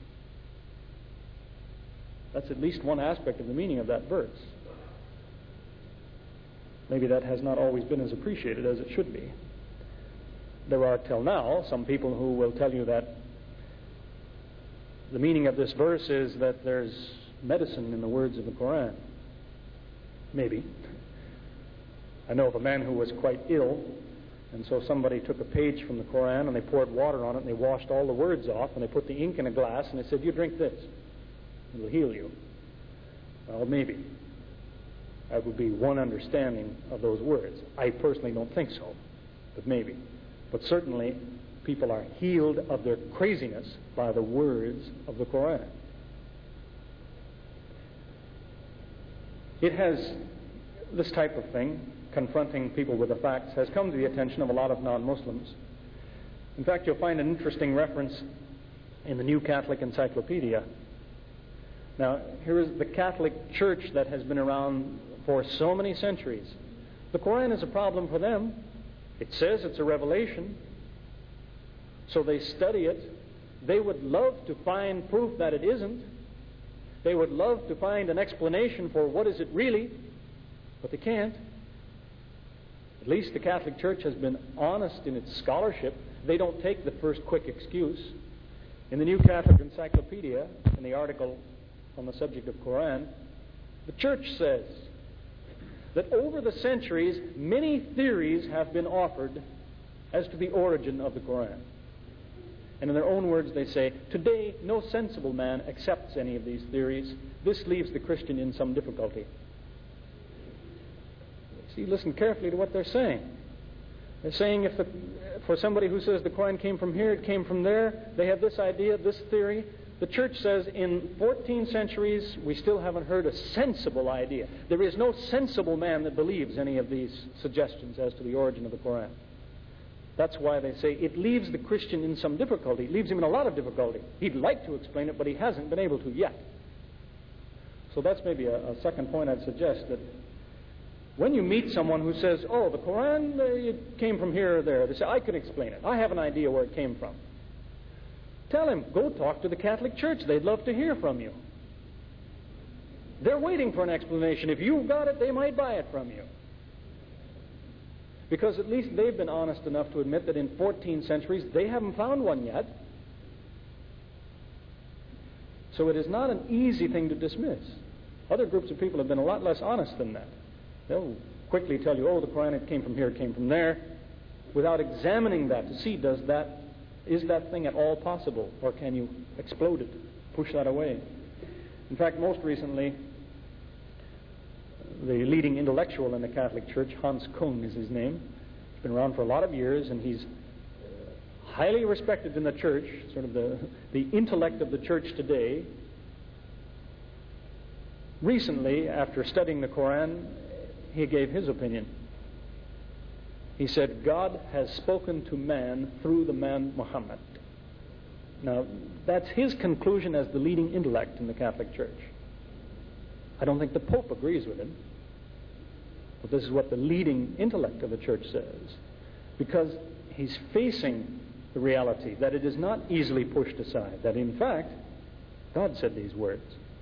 That's at least one aspect of the meaning of that verse. Maybe that has not always been as appreciated as it should be. There are, till now, some people who will tell you that the meaning of this verse is that there's medicine in the words of the Quran. Maybe. I know of a man who was quite ill, and so somebody took a page from the Quran and they poured water on it and they washed all the words off and they put the ink in a glass and they said, "You drink this. It'll heal you." Well, maybe. That would be one understanding of those words. I personally don't think so, but maybe. But certainly, people are healed of their craziness by the words of the Quran. It has, this type of thing, confronting people with the facts, has come to the attention of a lot of non-Muslims. In fact, you'll find an interesting reference in the New Catholic Encyclopedia. Now, here is the Catholic Church that has been around for so many centuries. The Quran is a problem for them. It says it's a revelation, so they study it. They would love to find proof that it isn't. They would love to find an explanation for what is it really, but they can't. At least the Catholic Church has been honest in its scholarship. They don't take the first quick excuse. In the New Catholic Encyclopedia, in the article on the subject of Quran, the Church says that over the centuries, many theories have been offered as to the origin of the Quran. And in their own words, they say, today, no sensible man accepts any of these theories. This leaves the Christian in some difficulty. See, listen carefully to what they're saying. They're saying if the, for somebody who says the Quran came from here, it came from there, they have this idea, this theory. The Church says in fourteen centuries, we still haven't heard a sensible idea. There is no sensible man that believes any of these suggestions as to the origin of the Quran. That's why they say it leaves the Christian in some difficulty. It leaves him in a lot of difficulty. He'd like to explain it, but he hasn't been able to yet. So that's maybe a, a second point I'd suggest, that when you meet someone who says, oh, the Quran, uh, it came from here or there, they say, I can explain it. I have an idea where it came from. Tell him, go talk to the Catholic Church. They'd love to hear from you. They're waiting for an explanation. If you've got it, they might buy it from you. Because at least they've been honest enough to admit that in fourteen centuries, they haven't found one yet. So it is not an easy thing to dismiss. Other groups of people have been a lot less honest than that. They'll quickly tell you, oh, the Quran, it came from here, it came from there, without examining that to see, does that, is that thing at all possible, or can you explode it, push that away? In fact, most recently, the leading intellectual in the Catholic Church, Hans Kung is his name. He's been around for a lot of years, and he's highly respected in the church, sort of the, the intellect of the church today. Recently, after studying the Quran, he gave his opinion. He said, God has spoken to man through the man Muhammad. Now, that's his conclusion as the leading intellect in the Catholic Church. I don't think the Pope agrees with him, but this is what the leading intellect of the church says, because he's facing the reality that it is not easily pushed aside, that in fact, God said these words.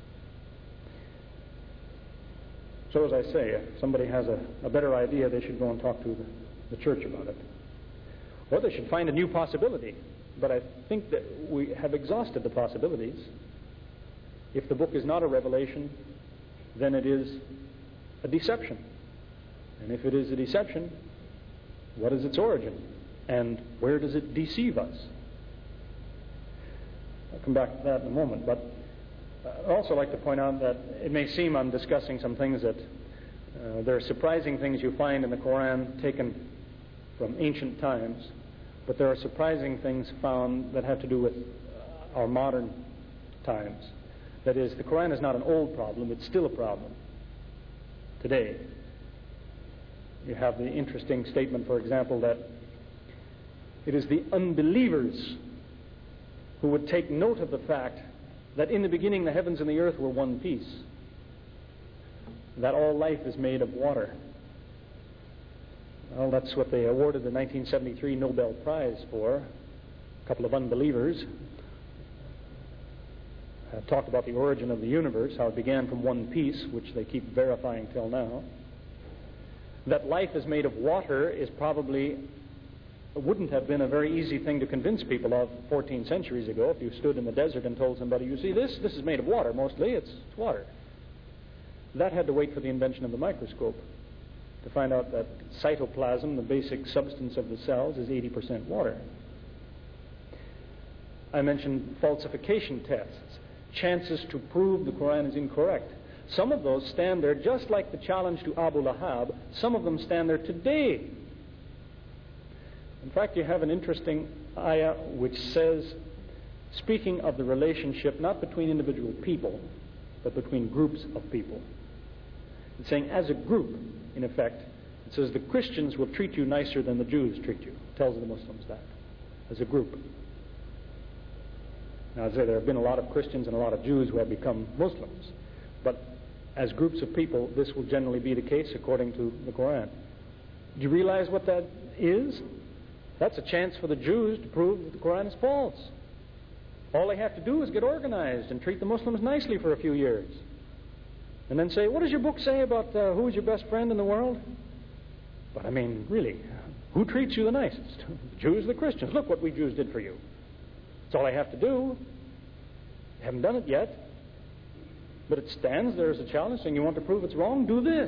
So as I say, if somebody has a, a better idea, they should go and talk to the, the church about it. Or they should find a new possibility. But I think that we have exhausted the possibilities. If the book is not a revelation, then it is a deception. And if it is a deception, what is its origin? And where does it deceive us? I'll come back to that in a moment. But I'd also like to point out that it may seem I'm discussing some things that uh, there are surprising things you find in the Quran taken from ancient times, but there are surprising things found that have to do with our modern times. That is, the Quran is not an old problem, it's still a problem today. You have the interesting statement, for example, that it is the unbelievers who would take note of the fact that in the beginning the heavens and the earth were one piece, that all life is made of water. Well, that's what they awarded the nineteen seventy-three Nobel Prize for. A couple of unbelievers uh, talked about the origin of the universe, how it began from one piece, which they keep verifying till now. That life is made of water is probably wouldn't have been a very easy thing to convince people of fourteen centuries ago if you stood in the desert and told somebody, you see this? This is made of water mostly. It's, it's water. That had to wait for the invention of the microscope to find out that cytoplasm, the basic substance of the cells, is eighty percent water. I mentioned falsification tests, chances to prove the Quran is incorrect. Some of those stand there just like the challenge to Abu Lahab. Some of them stand there today. In fact, you have an interesting ayah which says, speaking of the relationship not between individual people, but between groups of people. It's saying, as a group, in effect, it says the Christians will treat you nicer than the Jews treat you. It tells the Muslims that, as a group. Now, I say there have been a lot of Christians and a lot of Jews who have become Muslims. But as groups of people, this will generally be the case according to the Quran. Do you realize what that is? That's a chance for the Jews to prove that the Quran is false. All they have to do is get organized and treat the Muslims nicely for a few years. And then say, what does your book say about uh, who is your best friend in the world? But I mean, really, who treats you the nicest? The Jews, the Christians. Look what we Jews did for you. That's all I have to do. I haven't done it yet. But it stands there as a challenge saying, you want to prove it's wrong? Do this.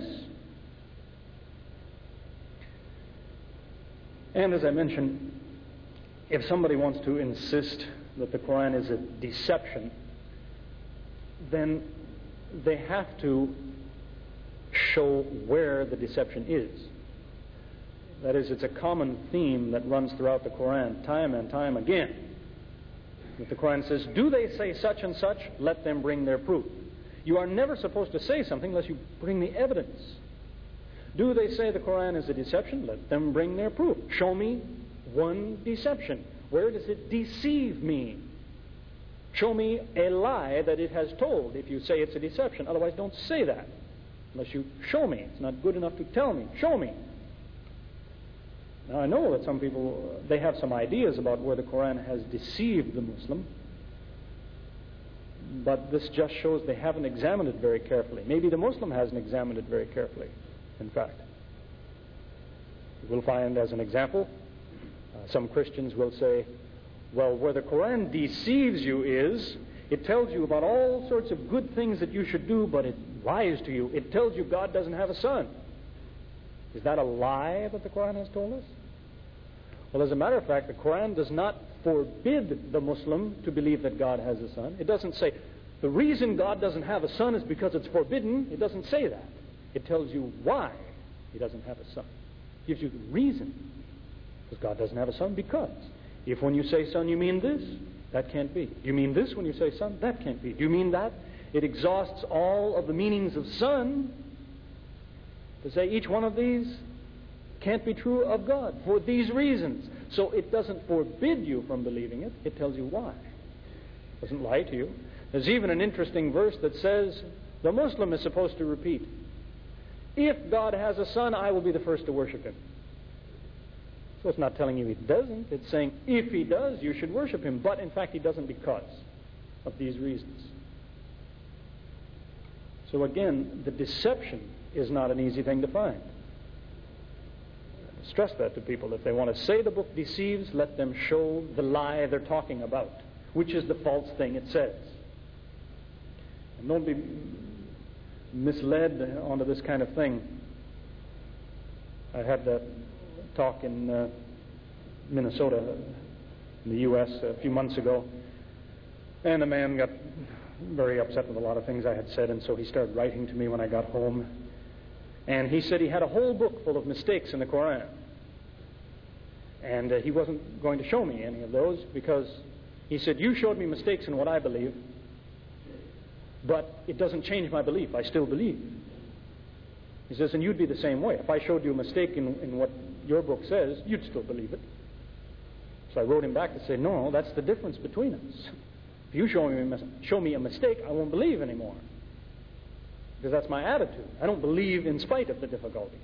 And as I mentioned, if somebody wants to insist that the Quran is a deception, then they have to show where the deception is. That is, it's a common theme that runs throughout the Quran, time and time again. That the Quran says, do they say such and such? Let them bring their proof. You are never supposed to say something unless you bring the evidence. Do they say the Quran is a deception? Let them bring their proof. Show me one deception. Where does it deceive me? Show me a lie that it has told if you say it's a deception. Otherwise, don't say that unless you show me. It's not good enough to tell me. Show me. Now, I know that some people, they have some ideas about where the Quran has deceived the Muslim, but this just shows they haven't examined it very carefully. Maybe the Muslim hasn't examined it very carefully, in fact. We'll find, as an example, uh, some Christians will say, well, where the Quran deceives you is, it tells you about all sorts of good things that you should do, but it lies to you. It tells you God doesn't have a son. Is that a lie that the Quran has told us? Well, as a matter of fact, the Quran does not forbid the Muslim to believe that God has a son. It doesn't say, the reason God doesn't have a son is because it's forbidden. It doesn't say that. It tells you why he doesn't have a son. It gives you the reason. Because God doesn't have a son, because. If when you say son you mean this, that can't be. Do you mean this when you say son? That can't be. Do you mean that? It exhausts all of the meanings of son to say each one of these can't be true of God for these reasons. So it doesn't forbid you from believing it. It tells you why. It doesn't lie to you. There's even an interesting verse that says the Muslim is supposed to repeat, if God has a son, I will be the first to worship him. So it's not telling you he doesn't. It's saying if he does, you should worship him. But in fact, he doesn't because of these reasons. So again, the deception is not an easy thing to find. Stress that to people. If they want to say the book deceives, let them show the lie they're talking about, which is the false thing it says. And don't be misled onto this kind of thing. I had that talk in uh, Minnesota, in the U S a few months ago, and the man got very upset with a lot of things I had said, and so he started writing to me when I got home. And he said he had a whole book full of mistakes in the Quran. And uh, he wasn't going to show me any of those because he said, you showed me mistakes in what I believe, but it doesn't change my belief. I still believe. He says, and you'd be the same way. If I showed you a mistake in, in what your book says, you'd still believe it. So I wrote him back to say, no, that's the difference between us. If you show me, show me a mistake, I won't believe anymore. Because that's my attitude. I don't believe in spite of the difficulties.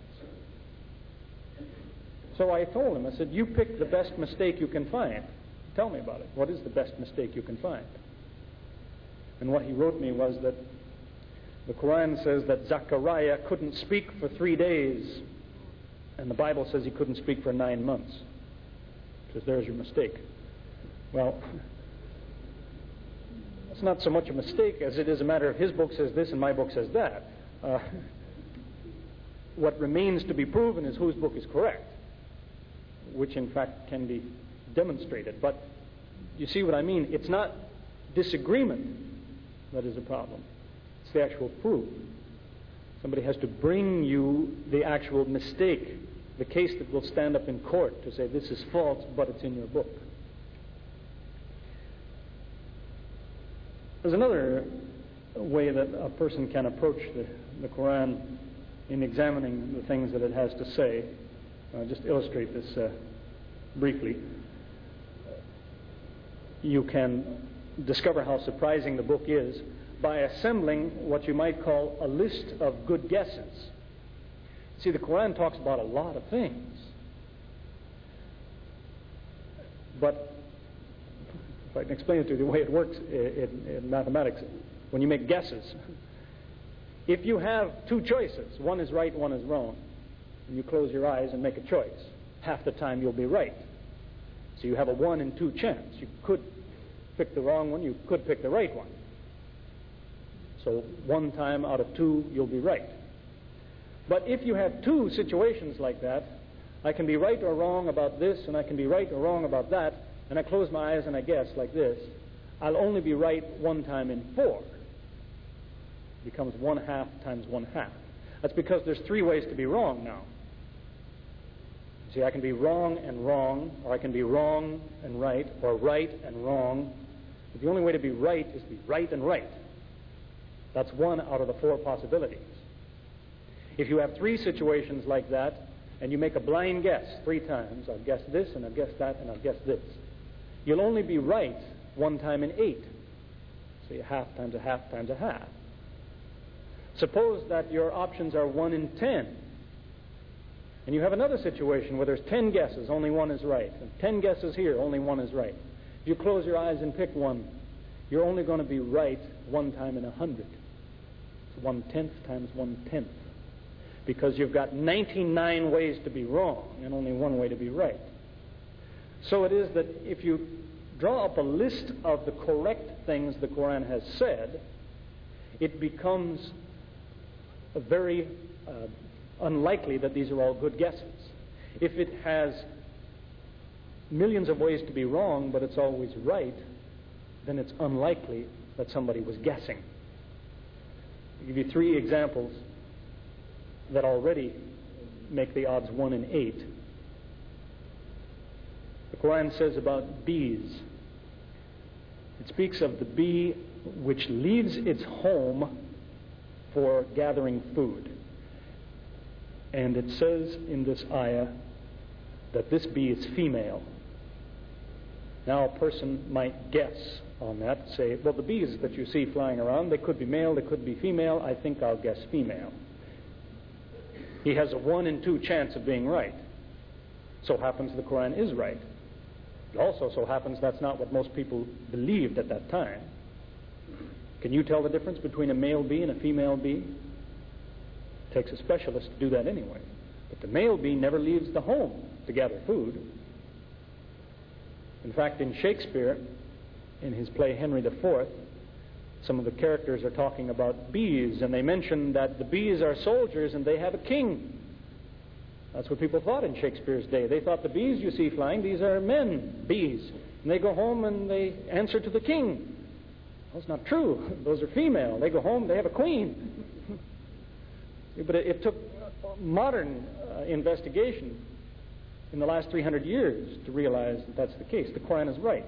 So I told him, I said, you pick the best mistake you can find. Tell me about it. What is the best mistake you can find? And what he wrote me was that the Quran says that Zechariah couldn't speak for three days, and the Bible says he couldn't speak for nine months. Says, there's your mistake. Well, it's not so much a mistake as it is a matter of his book says this and my book says that. Uh, what remains to be proven is whose book is correct, which in fact can be demonstrated. But you see what I mean? It's not disagreement that is a problem. It's the actual proof. Somebody has to bring you the actual mistake, the case that will stand up in court to say this is false, but it's in your book. There's another way that a person can approach the, the Quran in examining the things that it has to say. I'll just illustrate this uh, briefly. You can discover how surprising the book is by assembling what you might call a list of good guesses. See, the Quran talks about a lot of things. But if I can explain it to you the way it works in, in mathematics, when you make guesses, if you have two choices, one is right, one is wrong, and you close your eyes and make a choice, half the time you'll be right. So you have a one in two chance. You could pick the wrong one, you could pick the right one. So one time out of two, you'll be right. But if you have two situations like that, I can be right or wrong about this, and I can be right or wrong about that, and I close my eyes and I guess like this, I'll only be right one time in four. It becomes one half times one half. That's because there's three ways to be wrong now. See, I can be wrong and wrong, or I can be wrong and right, or right and wrong. But the only way to be right is to be right and right. That's one out of the four possibilities. If you have three situations like that, and you make a blind guess three times, I'll guess this, and I'll guess that, and I'll guess this, you'll only be right one time in eight. So you half times a half times a half. Suppose that your options are one in ten, and you have another situation where there's ten guesses, only one is right, and ten guesses here, only one is right. If you close your eyes and pick one, you're only going to be right one time in a hundred. It's one-tenth times one-tenth. Because you've got ninety-nine ways to be wrong and only one way to be right. So it is that if you draw up a list of the correct things the Quran has said, it becomes very uh, unlikely that these are all good guesses. If it has millions of ways to be wrong, but it's always right, then it's unlikely that somebody was guessing. I'll give you three examples that already make the odds one in eight. The Quran says about bees. It speaks of the bee which leaves its home for gathering food. And it says in this ayah that this bee is female. Now a person might guess on that, say, well, the bees that you see flying around, they could be male, they could be female, I think I'll guess female. He has a one in two chance of being right. So happens the Quran is right. It also so happens that's not what most people believed at that time. Can you tell the difference between a male bee and a female bee? It takes a specialist to do that anyway. But the male bee never leaves the home to gather food. In fact, in Shakespeare, in his play Henry the Fourth, some of the characters are talking about bees, and they mention that the bees are soldiers and they have a king. That's what people thought in Shakespeare's day. They thought the bees you see flying, these are men, bees. And they go home and they answer to the king. Well, it's not true. Those are female. They go home, they have a queen. But it, it took modern uh, investigation in the last three hundred years to realize that that's the case. The Quran is right.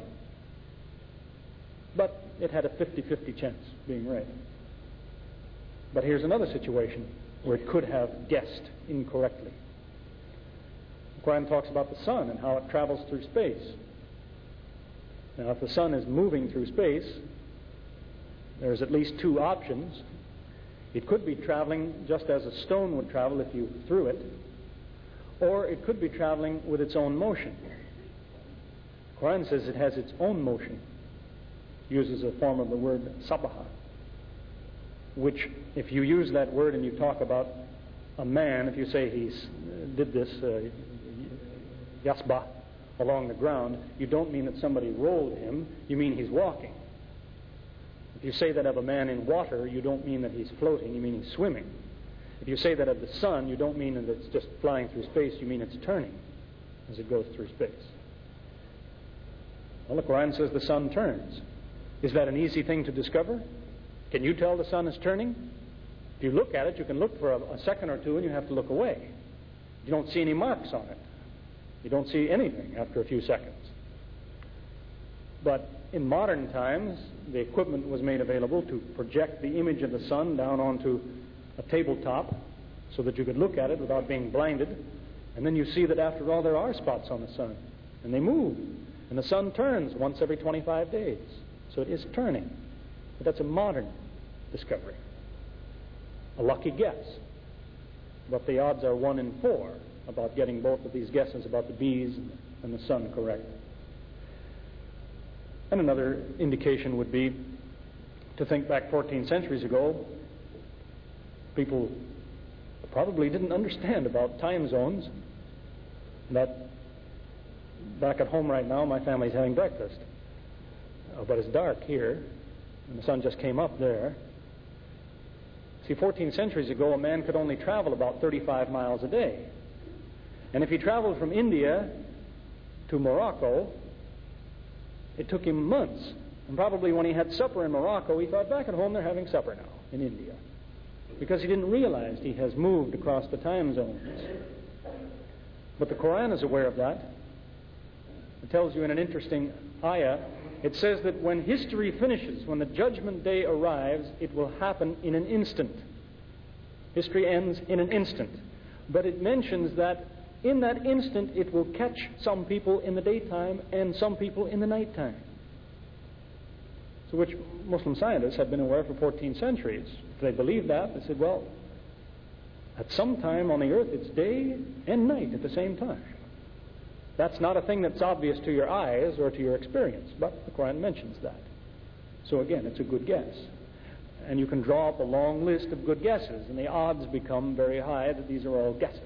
But it had a fifty-fifty chance of being right. But here's another situation where it could have guessed incorrectly. The Quran talks about the sun and how it travels through space. Now, if the sun is moving through space, there's at least two options. It could be traveling just as a stone would travel if you threw it, or it could be traveling with its own motion. The Quran says it has its own motion. Uses a form of the word sabaha, which, if you use that word and you talk about a man, if you say he did this, uh, yasbah, along the ground, you don't mean that somebody rolled him, you mean he's walking. If you say that of a man in water, you don't mean that he's floating, you mean he's swimming. If you say that of the sun, you don't mean that it's just flying through space, you mean it's turning as it goes through space. Well, the Quran says the sun turns. Is that an easy thing to discover? Can you tell the sun is turning? If you look at it, you can look for a, a second or two and you have to look away. You don't see any marks on it. You don't see anything after a few seconds. But in modern times, the equipment was made available to project the image of the sun down onto a tabletop so that you could look at it without being blinded. And then you see that after all there are spots on the sun. And they move. And the sun turns once every twenty-five days. So it is turning. But that's a modern discovery. A lucky guess. But the odds are one in four about getting both of these guesses about the bees and the sun correct. And another indication would be to think back fourteen centuries ago, people probably didn't understand about time zones. That back at home right now, my family's having breakfast. Uh, but it's dark here, and the sun just came up there. See, fourteen centuries ago, a man could only travel about thirty-five miles a day. And if he traveled from India to Morocco, it took him months. And probably when he had supper in Morocco, he thought, back at home they're having supper now in India. Because he didn't realize he has moved across the time zones. But the Quran is aware of that. It tells you in an interesting ayah, it says that when history finishes, when the judgment day arrives, it will happen in an instant. History ends in an instant. But it mentions that in that instant it will catch some people in the daytime and some people in the nighttime. So which Muslim scientists have been aware for fourteen centuries. If they believe that, they said, well, at some time on the earth it's day and night at the same time. That's not a thing that's obvious to your eyes or to your experience, but the Quran mentions that. So again, it's a good guess. And you can draw up a long list of good guesses, and the odds become very high that these are all guesses.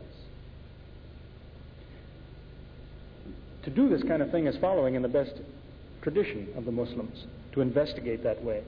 To do this kind of thing is following in the best tradition of the Muslims, to investigate that way.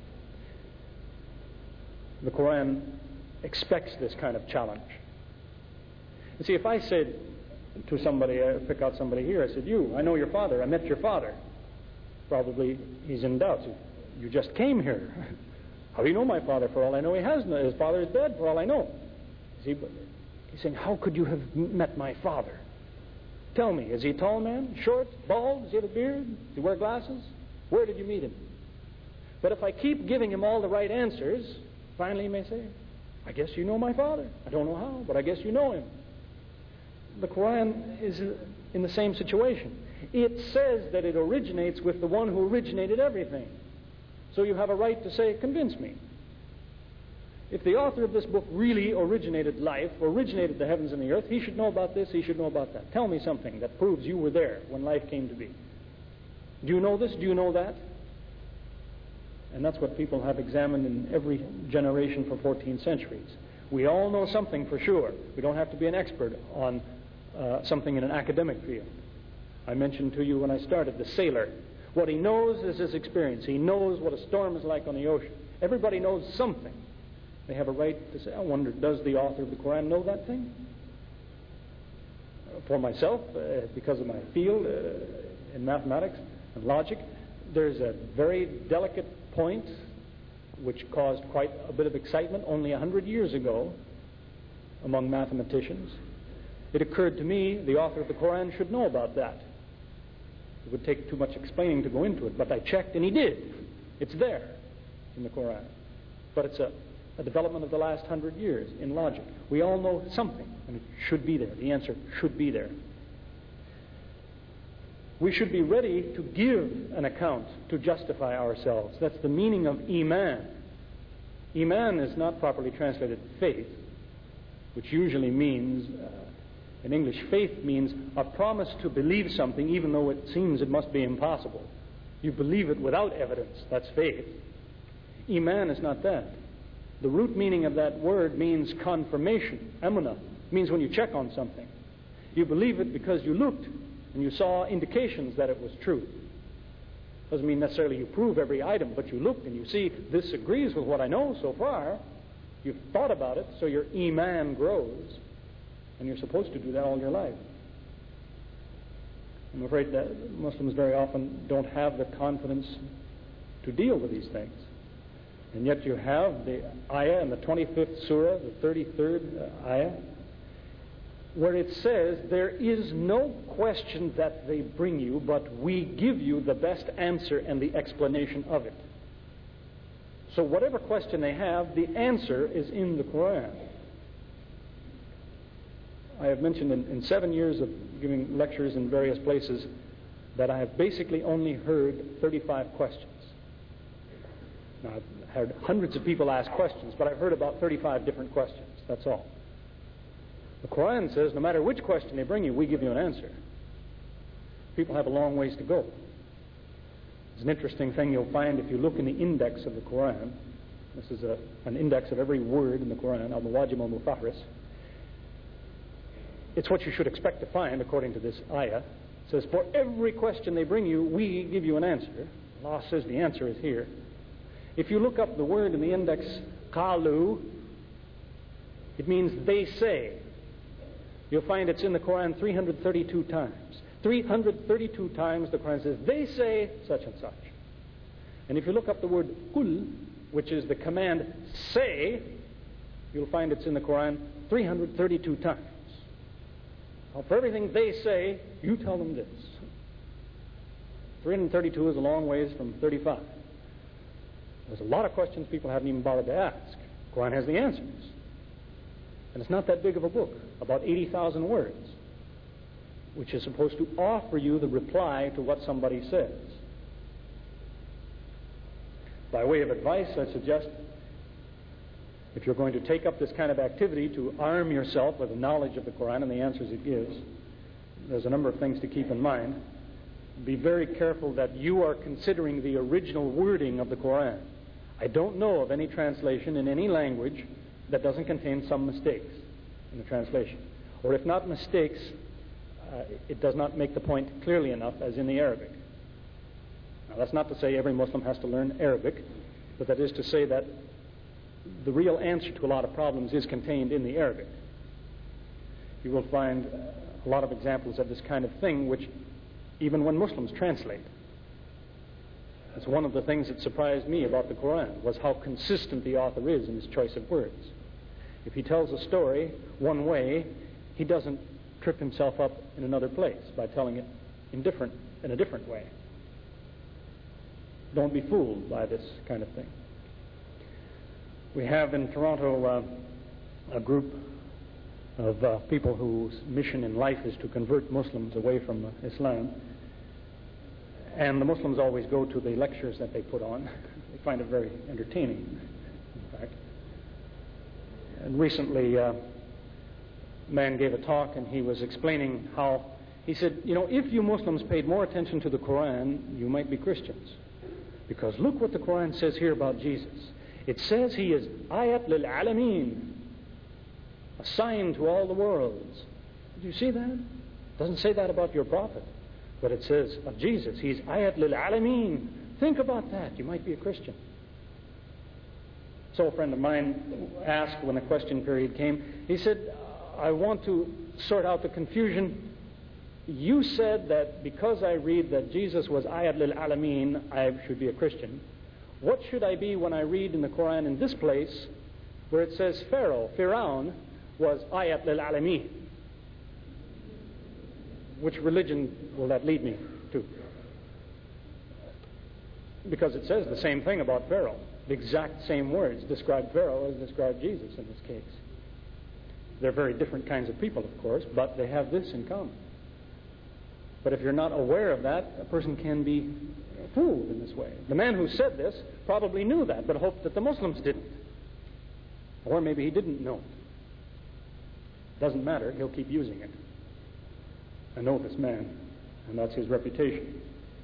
The Quran expects this kind of challenge. You see, if I said to somebody, I pick out somebody here, I said, you, I know your father, I met your father. Probably he's in doubt. You just came here. How do you know my father? For all I know, he has no, his father is dead, for all I know. See, he's saying, how could you have met my father? Tell me, is he a tall man, short, bald, does he have a beard, does he wear glasses? Where did you meet him? But if I keep giving him all the right answers, finally he may say, I guess you know my father. I don't know how, but I guess you know him. The Quran is in the same situation. It says that it originates with the one who originated everything. So you have a right to say, convince me. If the author of this book really originated life, originated the heavens and the earth, he should know about this, he should know about that. Tell me something that proves you were there when life came to be. Do you know this? Do you know that? And that's what people have examined in every generation for fourteen centuries. We all know something for sure. We don't have to be an expert on uh, something in an academic field. I mentioned to you when I started, the sailor. What he knows is his experience. He knows what a storm is like on the ocean. Everybody knows something. They have a right to say, I wonder, does the author of the Quran know that thing? For myself, uh, because of my field uh, in mathematics and logic, there's a very delicate point which caused quite a bit of excitement only a hundred years ago among mathematicians. It occurred to me the author of the Quran should know about that. It would take too much explaining to go into it, but I checked and he did. It's there in the Quran. But it's a, a development of the last hundred years in logic. We all know something, and it should be there. The answer should be there. We should be ready to give an account to justify ourselves. That's the meaning of Iman. Iman is not properly translated faith, which usually means, uh, in English, faith means a promise to believe something even though it seems it must be impossible. You believe it without evidence. That's faith. Iman is not that. The root meaning of that word means confirmation. Emunah means when you check on something. You believe it because you looked and you saw indications that it was true. Doesn't mean necessarily you prove every item, but you look and you see this agrees with what I know so far. You've thought about it, so your iman grows, and you're supposed to do that all your life. I'm afraid that Muslims very often don't have the confidence to deal with these things. And yet you have the ayah in the twenty-fifth surah, the thirty-third uh, ayah, where it says, there is no question that they bring you, but we give you the best answer and the explanation of it. So whatever question they have, the answer is in the Quran. I have mentioned in, in seven years of giving lectures in various places that I have basically only heard thirty-five questions. Now, I've heard hundreds of people ask questions, but I've heard about thirty-five different questions. That's all. The Quran says no matter which question they bring you, we give you an answer. People have a long ways to go. It's an interesting thing you'll find if you look in the index of the Quran. This is a, an index of every word in the Quran, Al-Muwajim al-Mufahris. It's what you should expect to find according to this ayah. It says, for every question they bring you, we give you an answer. Allah says the answer is here. If you look up the word in the index, qalu, it means they say. You'll find it's in the Quran three hundred thirty-two times. three hundred thirty-two times the Quran says, they say such and such. And if you look up the word kul, which is the command, say, you'll find it's in the Quran three hundred thirty-two times. Now, for everything they say, you tell them this. three hundred thirty-two is a long ways from thirty-five. There's a lot of questions people haven't even bothered to ask. The Quran has the answers. And it's not that big of a book, about eighty thousand words, which is supposed to offer you the reply to what somebody says. By way of advice, I suggest, if you're going to take up this kind of activity, to arm yourself with the knowledge of the Quran and the answers it gives. There's a number of things to keep in mind. Be very careful that you are considering the original wording of the Quran. I don't know of any translation in any language that doesn't contain some mistakes in the translation. Or if not mistakes, uh, it does not make the point clearly enough as in the Arabic. Now, that's not to say every Muslim has to learn Arabic, but that is to say that the real answer to a lot of problems is contained in the Arabic. You will find a lot of examples of this kind of thing, which even when Muslims translate. That's one of the things that surprised me about the Quran, was how consistent the author is in his choice of words. If he tells a story one way, he doesn't trip himself up in another place by telling it in different in a different way. Don't be fooled by this kind of thing. We have in Toronto uh, a group of uh, people whose mission in life is to convert Muslims away from uh, Islam. And the Muslims always go to the lectures that they put on. They find it very entertaining, in fact. And recently, uh, a man gave a talk, and he was explaining how, he said, you know, if you Muslims paid more attention to the Quran, you might be Christians. Because look what the Quran says here about Jesus. It says he is ayat lil alameen, a sign to all the worlds. Did you see that? It doesn't say that about your prophet. But it says of Jesus, he's ayat lil alameen. Think about that. You might be a Christian. So a friend of mine asked when the question period came, he said, I want to sort out the confusion. You said that because I read that Jesus was ayat lil alameen, I should be a Christian. What should I be when I read in the Quran in this place where it says Pharaoh, Firaun, was ayat lil alameen? Which religion will that lead me to? Because it says the same thing about Pharaoh. The exact same words describe Pharaoh as describe Jesus in this case. They're very different kinds of people, of course, but they have this in common. But if you're not aware of that, a person can be fooled in this way. The man who said this probably knew that, but hoped that the Muslims didn't. Or maybe he didn't know. Doesn't matter, he'll keep using it. I know this man, and that's his reputation.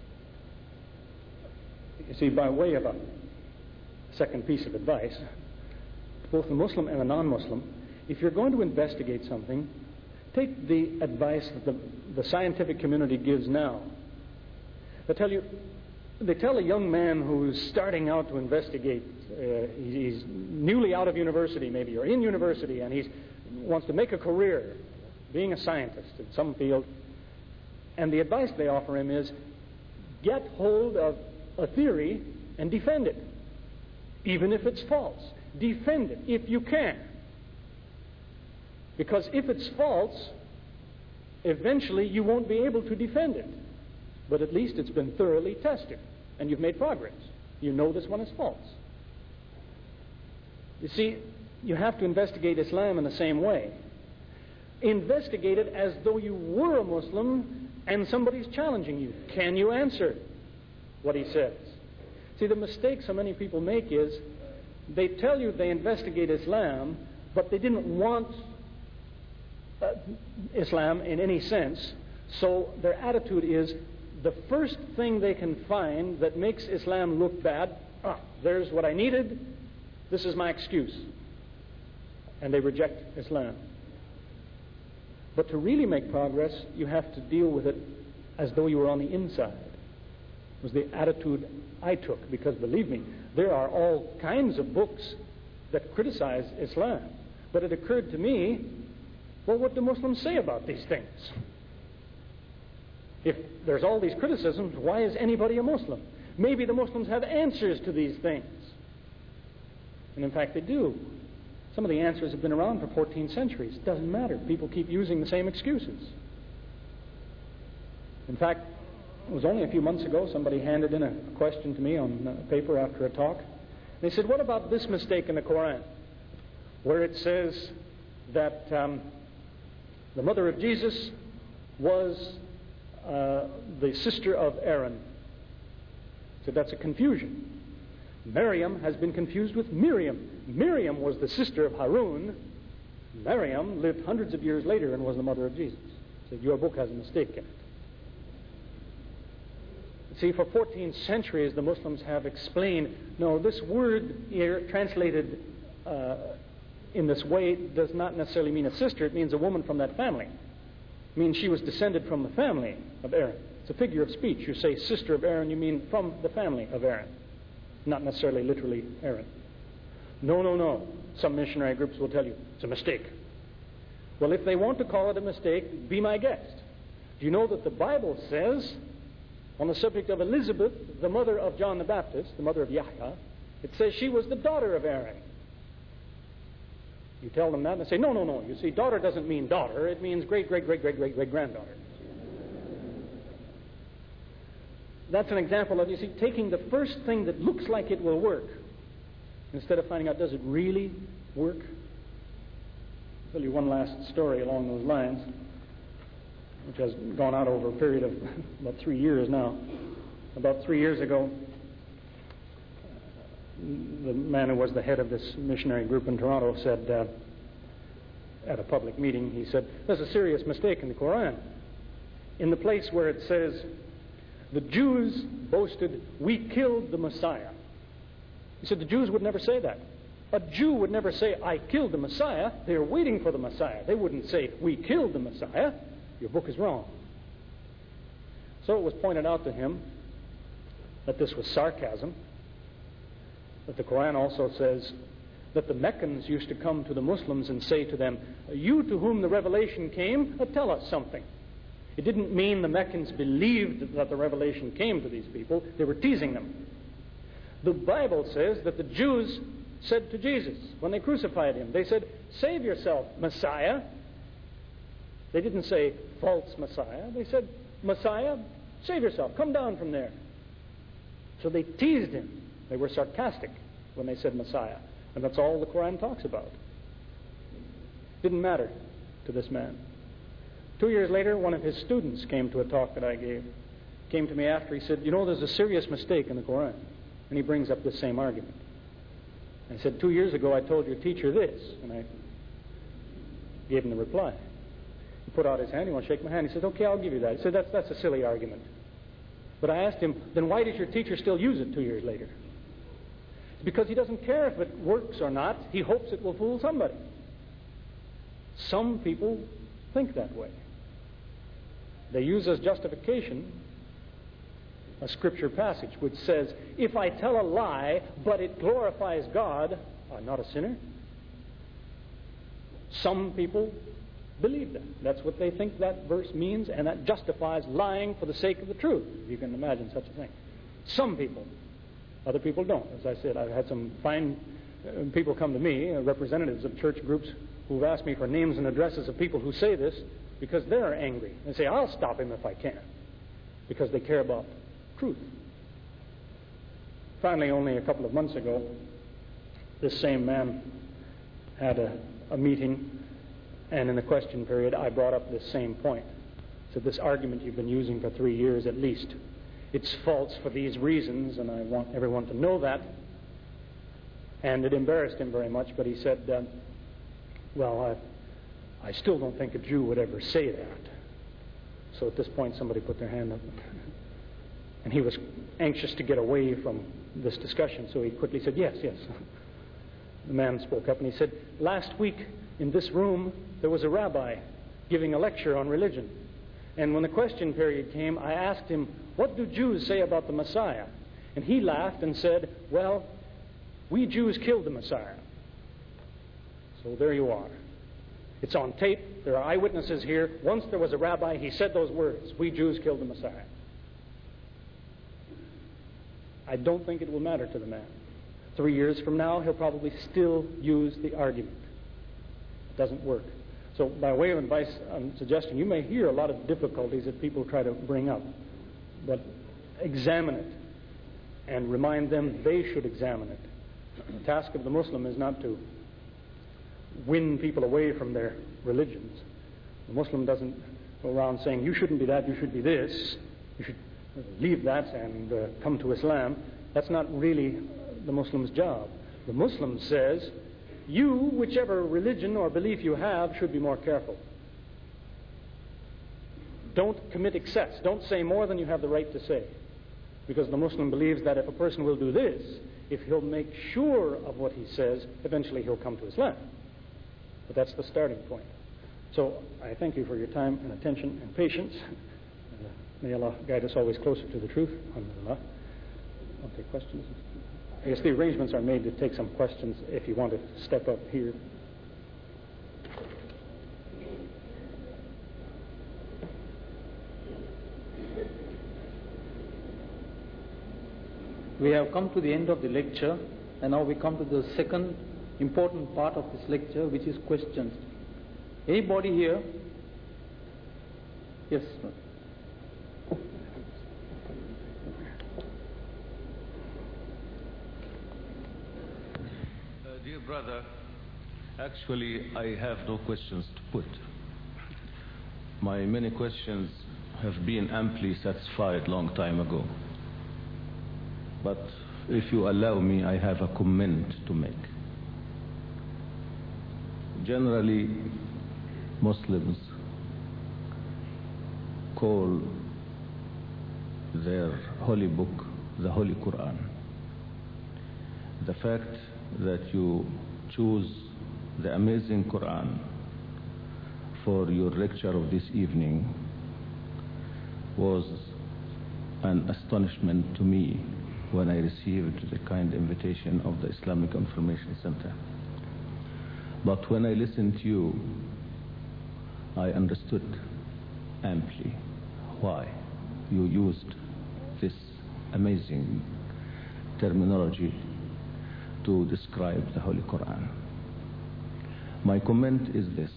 You see, by way of a second piece of advice, both the Muslim and the non-Muslim, if you're going to investigate something, Take the advice that the, the scientific community gives now. They tell you, they tell a young man who's starting out to investigate, uh, he's newly out of university maybe, or in university, and he wants to make a career being a scientist in some field, and the advice they offer him is, get hold of a theory and defend it, even if it's false. Defend it if you can. Because if it's false, eventually you won't be able to defend it. But at least it's been thoroughly tested, and you've made progress. You know this one is false. You see, you have to investigate Islam in the same way. Investigate it as though you were a Muslim and somebody's challenging you. Can you answer what he says? See, the mistake so many people make is they tell you they investigate Islam, but they didn't want uh, Islam in any sense, so their attitude is the first thing they can find that makes Islam look bad, ah, there's what I needed, this is my excuse. And they reject Islam. But to really make progress, you have to deal with it as though you were on the inside. It was the attitude I took, because believe me, there are all kinds of books that criticize Islam. But it occurred to me, well, what do Muslims say about these things? If there's all these criticisms, why is anybody a Muslim? Maybe the Muslims have answers to these things. And in fact, they do. Some of the answers have been around for fourteen centuries. It doesn't matter. People keep using the same excuses. In fact, it was only a few months ago somebody handed in a question to me on paper after a talk. They said, what about this mistake in the Quran, where it says that um, the mother of Jesus was uh, the sister of Aaron? So that's a confusion. Miriam has been confused with Miriam. Miriam was the sister of Harun. Miriam lived hundreds of years later and was the mother of Jesus. So your book has a mistake in it. See, for fourteen centuries, the Muslims have explained, no, this word here, translated uh, in this way, does not necessarily mean a sister. It means a woman from that family. It means she was descended from the family of Aaron. It's a figure of speech. You say sister of Aaron, you mean from the family of Aaron. Not necessarily literally Aaron. No, no, no. Some missionary groups will tell you it's a mistake. Well, if they want to call it a mistake, be my guest. Do you know that the Bible says, on the subject of Elizabeth, the mother of John the Baptist, the mother of Yahya, it says she was the daughter of Aaron. You tell them that and they say, no, no, no. You see, daughter doesn't mean daughter. It means great, great, great, great, great, great granddaughter. That's an example of, you see, taking the first thing that looks like it will work instead of finding out, does it really work? I'll tell you one last story along those lines, which has gone out over a period of about three years now. About three years ago, the man who was the head of this missionary group in Toronto said, uh, at a public meeting, he said, there's a serious mistake in the Quran. In the place where it says, the Jews boasted, we killed the Messiah. He said the Jews would never say that. A Jew would never say, I killed the Messiah. They are waiting for the Messiah. They wouldn't say, we killed the Messiah. Your book is wrong. So it was pointed out to him that this was sarcasm, that the Quran also says that the Meccans used to come to the Muslims and say to them, you to whom the revelation came, uh, tell us something. It didn't mean the Meccans believed that the revelation came to these people. They were teasing them. The Bible says that the Jews said to Jesus when they crucified him, they said, save yourself, Messiah. They didn't say false Messiah. They said, Messiah, save yourself. Come down from there. So they teased him. They were sarcastic when they said Messiah. And that's all the Quran talks about. Didn't matter to this man. Two years later, one of his students came to a talk that I gave. Came to me after. He said, you know, there's a serious mistake in the Quran. And he brings up this same argument. I said, two years ago I told your teacher this. And I gave him the reply. He put out his hand. He wanted to shake my hand. He said, okay, I'll give you that. He said, that's, that's a silly argument. But I asked him, then why does your teacher still use it two years later? It's because he doesn't care if it works or not. He hopes it will fool somebody. Some people think that way. They use as justification a scripture passage which says, if I tell a lie, but it glorifies God, I'm not a sinner. Some people believe that. That's what they think that verse means, and that justifies lying for the sake of the truth. You can imagine such a thing. Some people. Other people don't. As I said, I've had some fine uh, people come to me, uh, representatives of church groups, who've asked me for names and addresses of people who say this because they're angry. They say, I'll stop him if I can, because they care about truth. Finally, only a couple of months ago, this same man had a, a meeting, and in the question period, I brought up this same point. So this argument you've been using for three years at least, it's false for these reasons, and I want everyone to know that. And it embarrassed him very much, but he said, uh, well, I, I still don't think a Jew would ever say that. So at this point, somebody put their hand up. And he was anxious to get away from this discussion, so he quickly said, yes, yes. The man spoke up and he said, last week in this room, there was a rabbi giving a lecture on religion. And when the question period came, I asked him, what do Jews say about the Messiah? And he laughed and said, well, we Jews killed the Messiah. So there you are. It's on tape. There are eyewitnesses here. Once there was a rabbi, he said those words, we Jews killed the Messiah. I don't think it will matter to the man. Three years from now, he'll probably still use the argument. It doesn't work. So by way of advice and suggestion, you may hear a lot of difficulties that people try to bring up, but examine it and remind them they should examine it. The task of the Muslim is not to win people away from their religions. The Muslim doesn't go around saying, you shouldn't be that, you should be this, you should leave that and uh, come to Islam. That's not really the Muslim's job. The Muslim says, you, whichever religion or belief you have, should be more careful. Don't commit excess. Don't say more than you have the right to say. Because the Muslim believes that if a person will do this, if he'll make sure of what he says, eventually he'll come to Islam. But that's the starting point. So I thank you for your time and attention and patience. Uh, may Allah guide us always closer to the truth. Alhamdulillah. I'll take questions. I guess the arrangements are made to take some questions if you want to step up here. We have come to the end of the lecture, and now we come to the second important part of this lecture, which is questions. Anybody here? Yes, sir. Dear brother, actually I have no questions to put. My many questions have been amply satisfied long time ago. But if you allow me, I have a comment to make. Generally, Muslims call their holy book the Holy Quran. The fact that you choose the amazing Quran for your lecture of this evening was an astonishment to me when I received the kind invitation of the Islamic Information Center. But when I listened to you, I understood amply why you used this amazing terminology to describe the Holy Quran. My comment is this.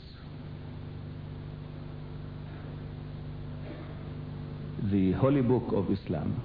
The Holy Book of Islam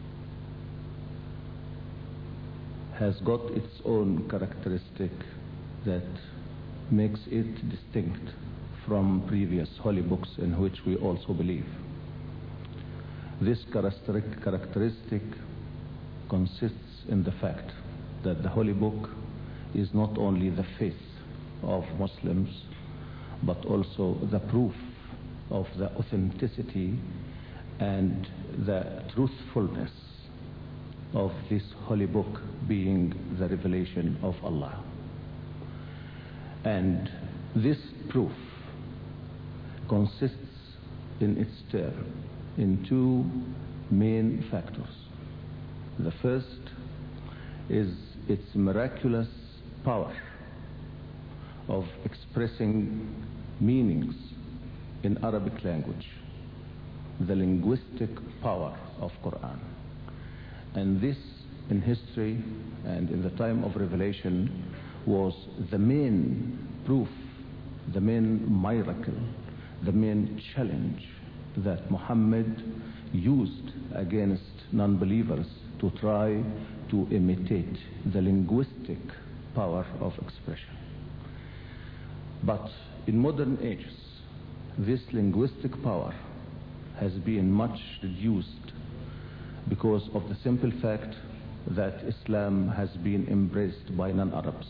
has got its own characteristic that makes it distinct from previous holy books in which we also believe. This characteristic consists in the fact that the Holy Book is not only the faith of Muslims, but also the proof of the authenticity and the truthfulness of this Holy Book being the revelation of Allah. And this proof consists in its turn in two main factors. The first is its miraculous power of expressing meanings in Arabic language, the linguistic power of Quran. And this in history and in the time of revelation was the main proof, the main miracle, the main challenge that Muhammad used against non-believers to try to imitate the linguistic power of expression. But in modern ages, this linguistic power has been much reduced because of the simple fact that Islam has been embraced by non-Arabs.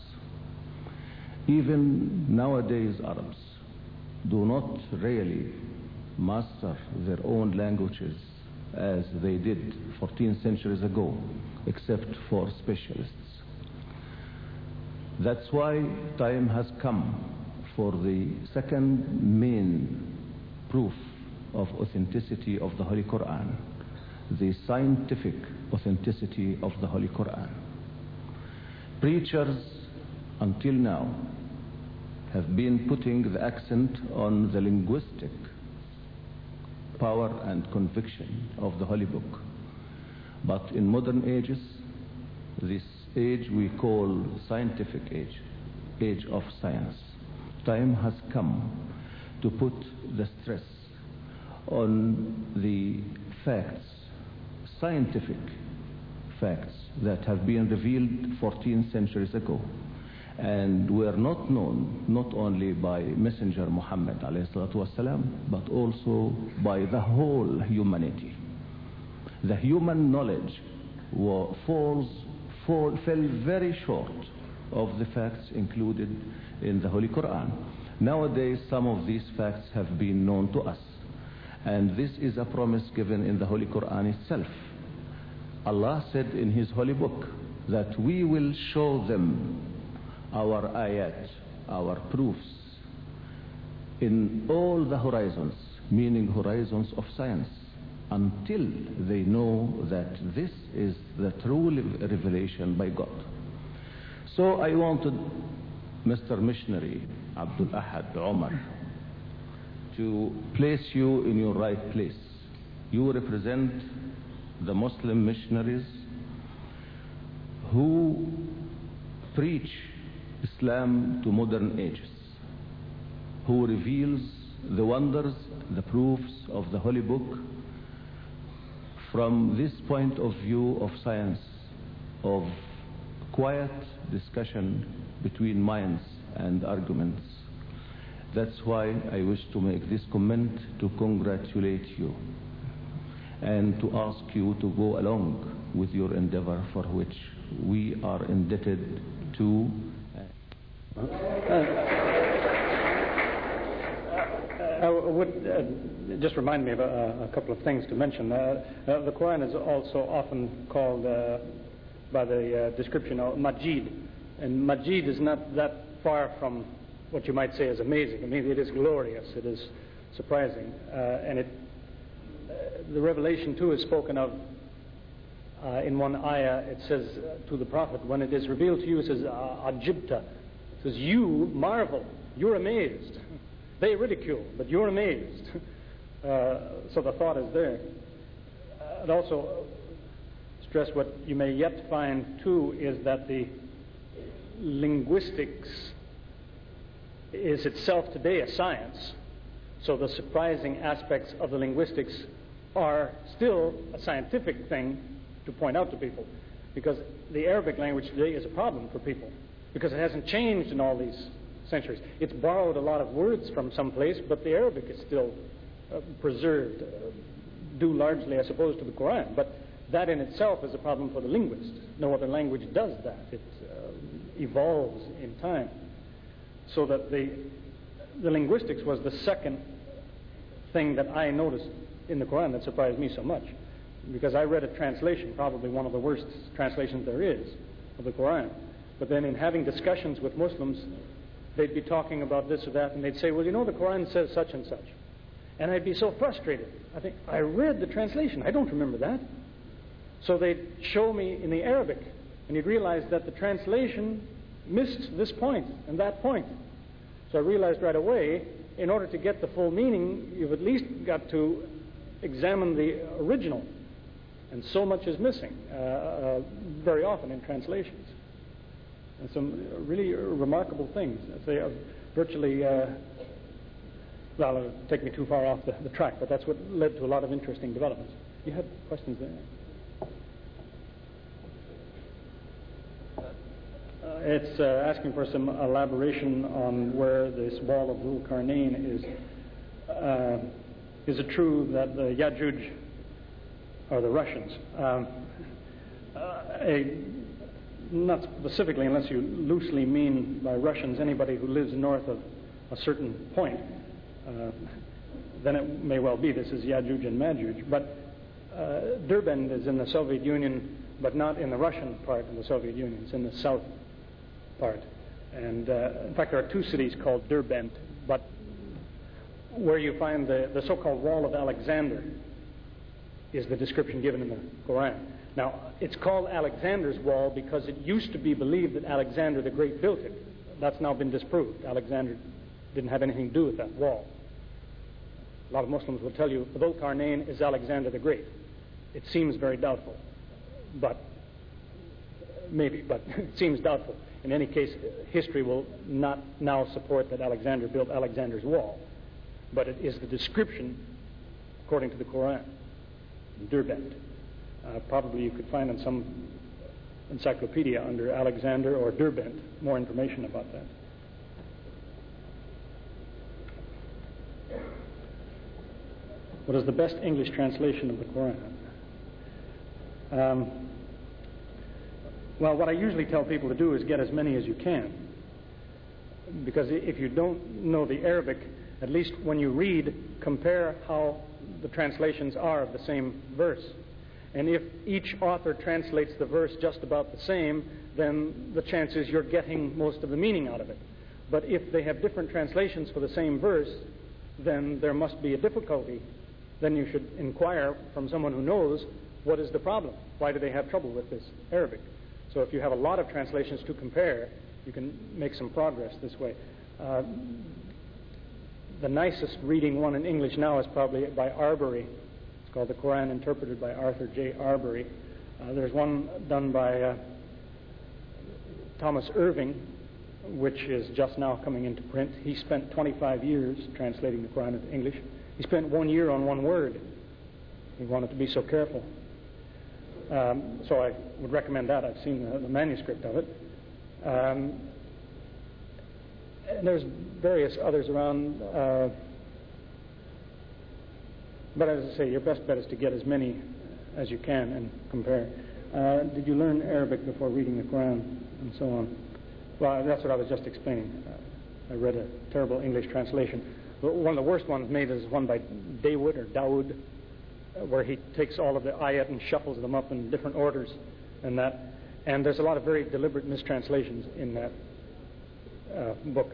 Even nowadays, Arabs do not really master their own languages as they did fourteen centuries ago, except for specialists. That's why time has come for the second main proof of authenticity of the Holy Quran, the scientific authenticity of the Holy Quran. Preachers until now have been putting the accent on the linguistic power and conviction of the Holy Book. But in modern ages, this age we call scientific age, age of science, time has come to put the stress on the facts, scientific facts that have been revealed fourteen centuries ago and were not known not only by Messenger Muhammad alayhi salatu wasalam, but also by the whole humanity. The human knowledge falls, fall, fell very short of the facts included in the Holy Quran. Nowadays, some of these facts have been known to us, and this is a promise given in the Holy Quran itself. Allah said in His Holy Book that we will show them our ayat, our proofs, in all the horizons, meaning horizons of science, until they know that this is the true revelation by God. So I wanted Mister Missionary Abdul Ahad Omar to place you in your right place. You represent the Muslim missionaries who preach Islam to modern ages, who reveals the wonders, the proofs of the Holy Book from this point of view of science, of quiet discussion between minds and arguments. That's why I wish to make this comment to congratulate you and to ask you to go along with your endeavor, for which we are indebted to. Uh, I would uh, just remind me of a, a couple of things to mention. Uh, uh, the Quran is also often called uh, by the uh, description of Majid, and Majid is not that far from what you might say is amazing. I mean, it is glorious, it is surprising, uh, and it, uh, the revelation too is spoken of uh, in one ayah. It says uh, to the Prophet, when it is revealed to you, it says Ajibta. It says, you marvel, you're amazed. They ridicule, but you're amazed. Uh, so the thought is there. Uh, and also stress what you may yet find too is that the linguistics is itself today a science. So the surprising aspects of the linguistics are still a scientific thing to point out to people, because the Arabic language today is a problem for people, because it hasn't changed in all these centuries. It's borrowed a lot of words from someplace, but the Arabic is still uh, preserved, uh, due largely, I suppose, to the Quran. But that in itself is a problem for the linguist. No other language does that. It uh, evolves in time. So that the, the linguistics was the second thing that I noticed in the Quran that surprised me so much. Because I read a translation, probably one of the worst translations there is, of the Quran. But then in having discussions with Muslims, they'd be talking about this or that, and they'd say, well, you know, the Quran says such and such. And I'd be so frustrated. I think, I read the translation. I don't remember that. So they'd show me in the Arabic, and you'd realize that the translation missed this point and that point. So I realized right away, in order to get the full meaning, you've at least got to examine the original. And so much is missing, uh, uh, very often in translations. And some really remarkable things. They are virtually, uh, well, it'll take me too far off the, the track, but that's what led to a lot of interesting developments. You had questions there? Uh, it's uh, asking for some elaboration on where this wall of Dhul Qarnayn is. Uh, is it true that the Yajuj are the Russians? Um, uh, a, not specifically, unless you loosely mean by Russians anybody who lives north of a certain point, uh, then it may well be this is Yajuj and Majuj. But uh, Derbent is in the Soviet Union, but not in the Russian part of the Soviet Union. It's in the south part. And uh, in fact, there are two cities called Derbent, but where you find the, the so-called Wall of Alexander is the description given in the Quran. Now, it's called Alexander's Wall because it used to be believed that Alexander the Great built it. That's now been disproved. Alexander didn't have anything to do with that wall. A lot of Muslims will tell you Dhul Qarnayn is Alexander the Great. It seems very doubtful, but maybe, but it seems doubtful. In any case, history will not now support that Alexander built Alexander's Wall, but it is the description according to the Quran, Derbent. Uh, probably you could find in some encyclopedia under Alexander or Derbent more information about that. What is the best English translation of the Quran? Um, well, what I usually tell people to do is get as many as you can. Because if you don't know the Arabic, at least when you read, compare how the translations are of the same verse. And if each author translates the verse just about the same, then the chance is you're getting most of the meaning out of it. But if they have different translations for the same verse, then there must be a difficulty. Then you should inquire from someone who knows what is the problem. Why do they have trouble with this Arabic? So if you have a lot of translations to compare, you can make some progress this way. Uh, the nicest reading one in English now is probably by Arbery. It's called The Quran Interpreted by Arthur J. Arbery. Uh, there's one done by uh, Thomas Irving, which is just now coming into print. He spent twenty-five years translating the Quran into English. He spent one year on one word. He wanted to be so careful. Um, so I would recommend that. I've seen the, the manuscript of it. Um, and there's various others around. Uh, but as I say, your best bet is to get as many as you can and compare. Uh, did you learn Arabic before reading the Quran and so on? Well, that's what I was just explaining. Uh, I read a terrible English translation. One of the worst ones made is one by Dawood or Dawood, where he takes all of the ayat and shuffles them up in different orders and that. And there's a lot of very deliberate mistranslations in that uh, book.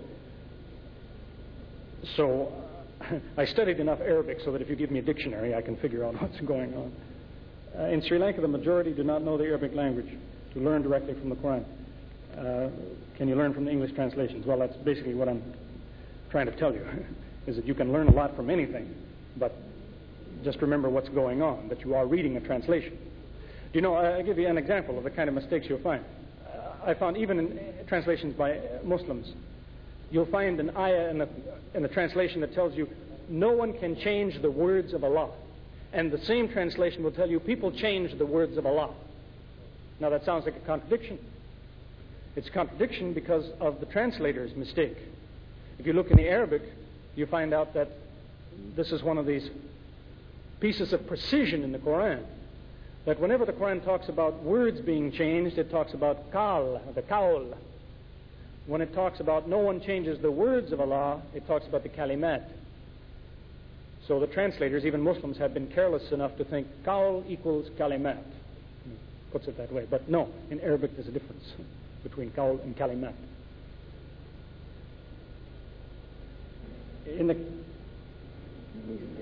So uh, I studied enough Arabic so that if you give me a dictionary, I can figure out what's going on. Uh, in Sri Lanka, the majority do not know the Arabic language to learn directly from the Quran. Uh, can you learn from the English translations? Well, that's basically what I'm trying to tell you, is that you can learn a lot from anything, but just remember what's going on, that you are reading a translation. You know, I'll give you an example of the kind of mistakes you'll find. Uh, I found even in translations by Muslims, you'll find an ayah in the, in the translation that tells you, no one can change the words of Allah. And the same translation will tell you, people change the words of Allah. Now that sounds like a contradiction. It's a contradiction because of the translator's mistake. If you look in the Arabic, you find out that this is one of these pieces of precision in the Quran, that whenever the Quran talks about words being changed, it talks about kal, the kaul. When it talks about no one changes the words of Allah, it talks about the kalimat. So the translators, even Muslims, have been careless enough to think kaul equals kalimat. Puts it that way. But no, in Arabic there's a difference between kaul and kalimat. In the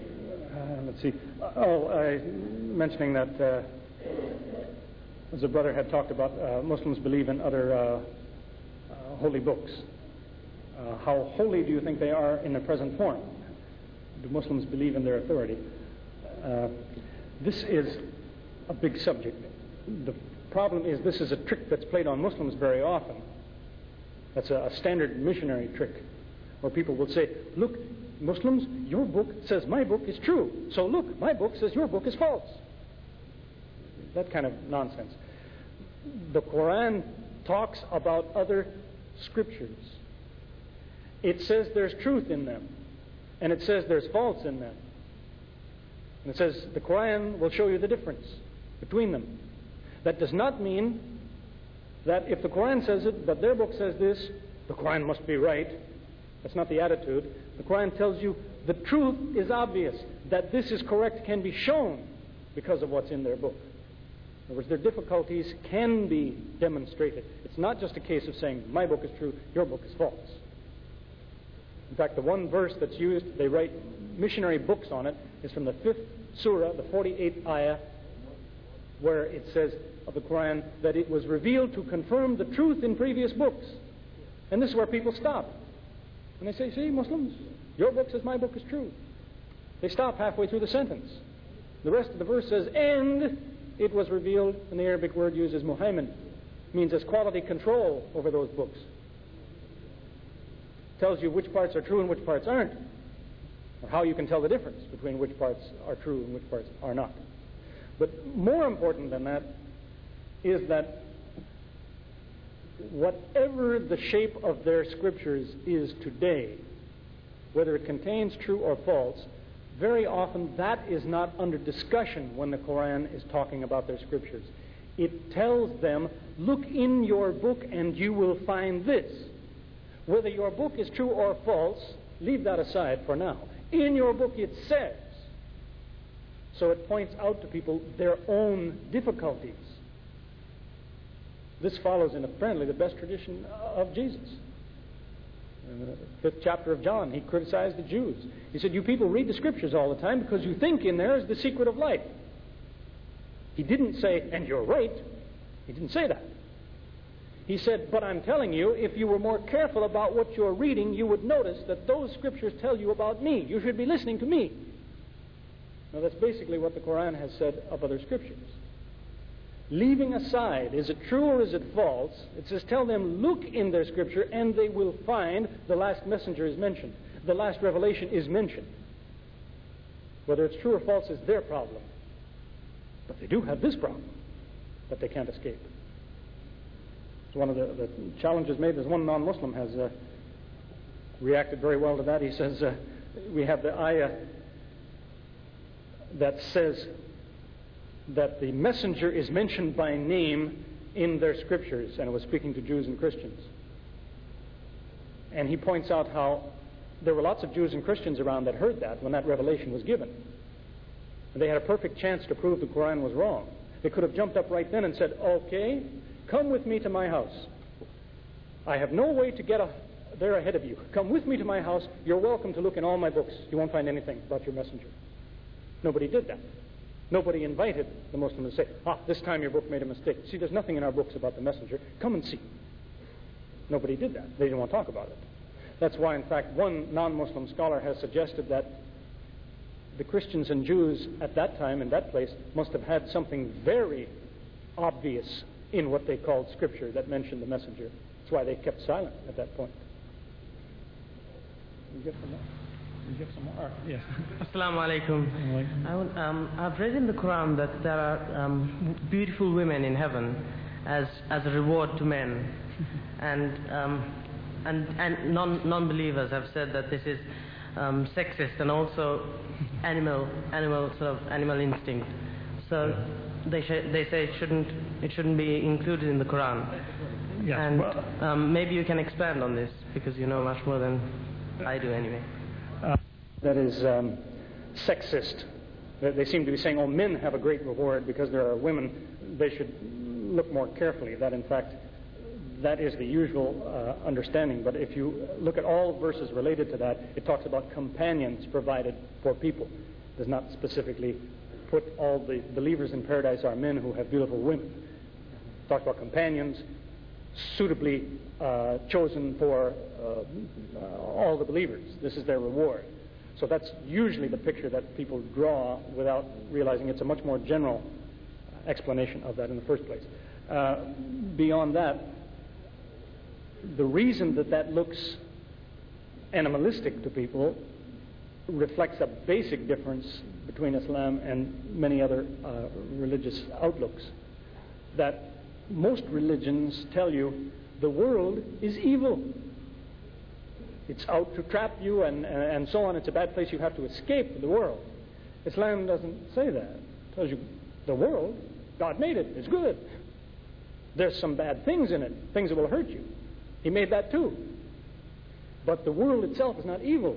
let's see. Oh, I, mentioning that, uh, as a brother had talked about, uh, Muslims believe in other uh, uh, holy books. Uh, how holy do you think they are in their present form? Do Muslims believe in their authority? Uh, this is a big subject. The problem is this is a trick that's played on Muslims very often. That's a, a standard missionary trick, where people will say, look, Muslims, your book says my book is true. So look, my book says your book is false. That kind of nonsense. The Quran talks about other scriptures. It says there's truth in them, and it says there's faults in them. And it says the Quran will show you the difference between them. That does not mean that if the Quran says it, but their book says this, the Quran must be right. That's not the attitude. The Quran tells you the truth is obvious. That this is correct can be shown because of what's in their book. In other words, their difficulties can be demonstrated. It's not just a case of saying, my book is true, your book is false. In fact, the one verse that's used, they write missionary books on it, is from the fifth surah, the forty-eighth ayah, where it says of the Quran that it was revealed to confirm the truth in previous books. And this is where people stop. And they say, see, Muslims, your book says my book is true. They stop halfway through the sentence. The rest of the verse says, and it was revealed, and the Arabic word used is muhaymin, means as quality control over those books. Tells you which parts are true and which parts aren't, or how you can tell the difference between which parts are true and which parts are not. But more important than that is that whatever the shape of their scriptures is today, whether it contains true or false, very often that is not under discussion when the Quran is talking about their scriptures. It tells them, look in your book and you will find this. Whether your book is true or false, leave that aside for now. In your book it says. So it points out to people their own difficulties. This follows in apparently the best tradition of Jesus. In the fifth chapter of John, he criticized the Jews. He said, you people read the scriptures all the time because you think in there is the secret of life. He didn't say, and you're right. He didn't say that. He said, but I'm telling you, if you were more careful about what you're reading, you would notice that those scriptures tell you about me. You should be listening to me. Now, that's basically what the Quran has said of other scriptures. Leaving aside, is it true or is it false? It says, tell them, look in their scripture, and they will find the last messenger is mentioned. The last revelation is mentioned. Whether it's true or false is their problem. But they do have this problem that they can't escape. It's one of the, the challenges made. There's one non-Muslim has uh, reacted very well to that. He says, uh, we have the ayah that says that the messenger is mentioned by name in their scriptures, and it was speaking to Jews and Christians. And he points out how there were lots of Jews and Christians around that heard that when that revelation was given. And they had a perfect chance to prove the Quran was wrong. They could have jumped up right then and said, okay, come with me to my house. I have no way to get a, there ahead of you. Come with me to my house. You're welcome to look in all my books. You won't find anything about your messenger. Nobody did that. Nobody invited the Muslim to say, ah, this time your book made a mistake. See, there's nothing in our books about the messenger. Come and see. Nobody did that. They didn't want to talk about it. That's why, in fact, one non-Muslim scholar has suggested that the Christians and Jews at that time, in that place, must have had something very obvious in what they called Scripture that mentioned the messenger. That's why they kept silent at that point. You get some more? You get some more? Yes. Assalamu alaikum. I would, um, I've read in the Quran that there are um, beautiful women in heaven as as a reward to men, and um, and and non non-believers have said that this is um, sexist and also animal animal sort of animal instinct. So they sh- they say it shouldn't it shouldn't be included in the Quran. Yes. And um, maybe you can expand on this because you know much more than I do anyway. Uh, that is um, sexist. They seem to be saying, oh, men have a great reward because there are women. They should look more carefully. That, in fact, that is the usual uh, understanding. But if you look at all verses related to that, it talks about companions provided for people. does not specifically put all the believers in paradise are men who have beautiful women. It talks about companions suitably uh, chosen for uh, uh, all the believers. This is their reward. So that's usually the picture that people draw without realizing it's a much more general explanation of that in the first place. Uh, beyond that, the reason that that looks animalistic to people reflects a basic difference between Islam and many other uh, religious outlooks. That most religions tell you the world is evil. It's out to trap you and, and, and so on. It's a bad place. You have to escape the world. Islam doesn't say that. It tells you the world, God made it. It's good. There's some bad things in it, things that will hurt you. He made that too. But the world itself is not evil.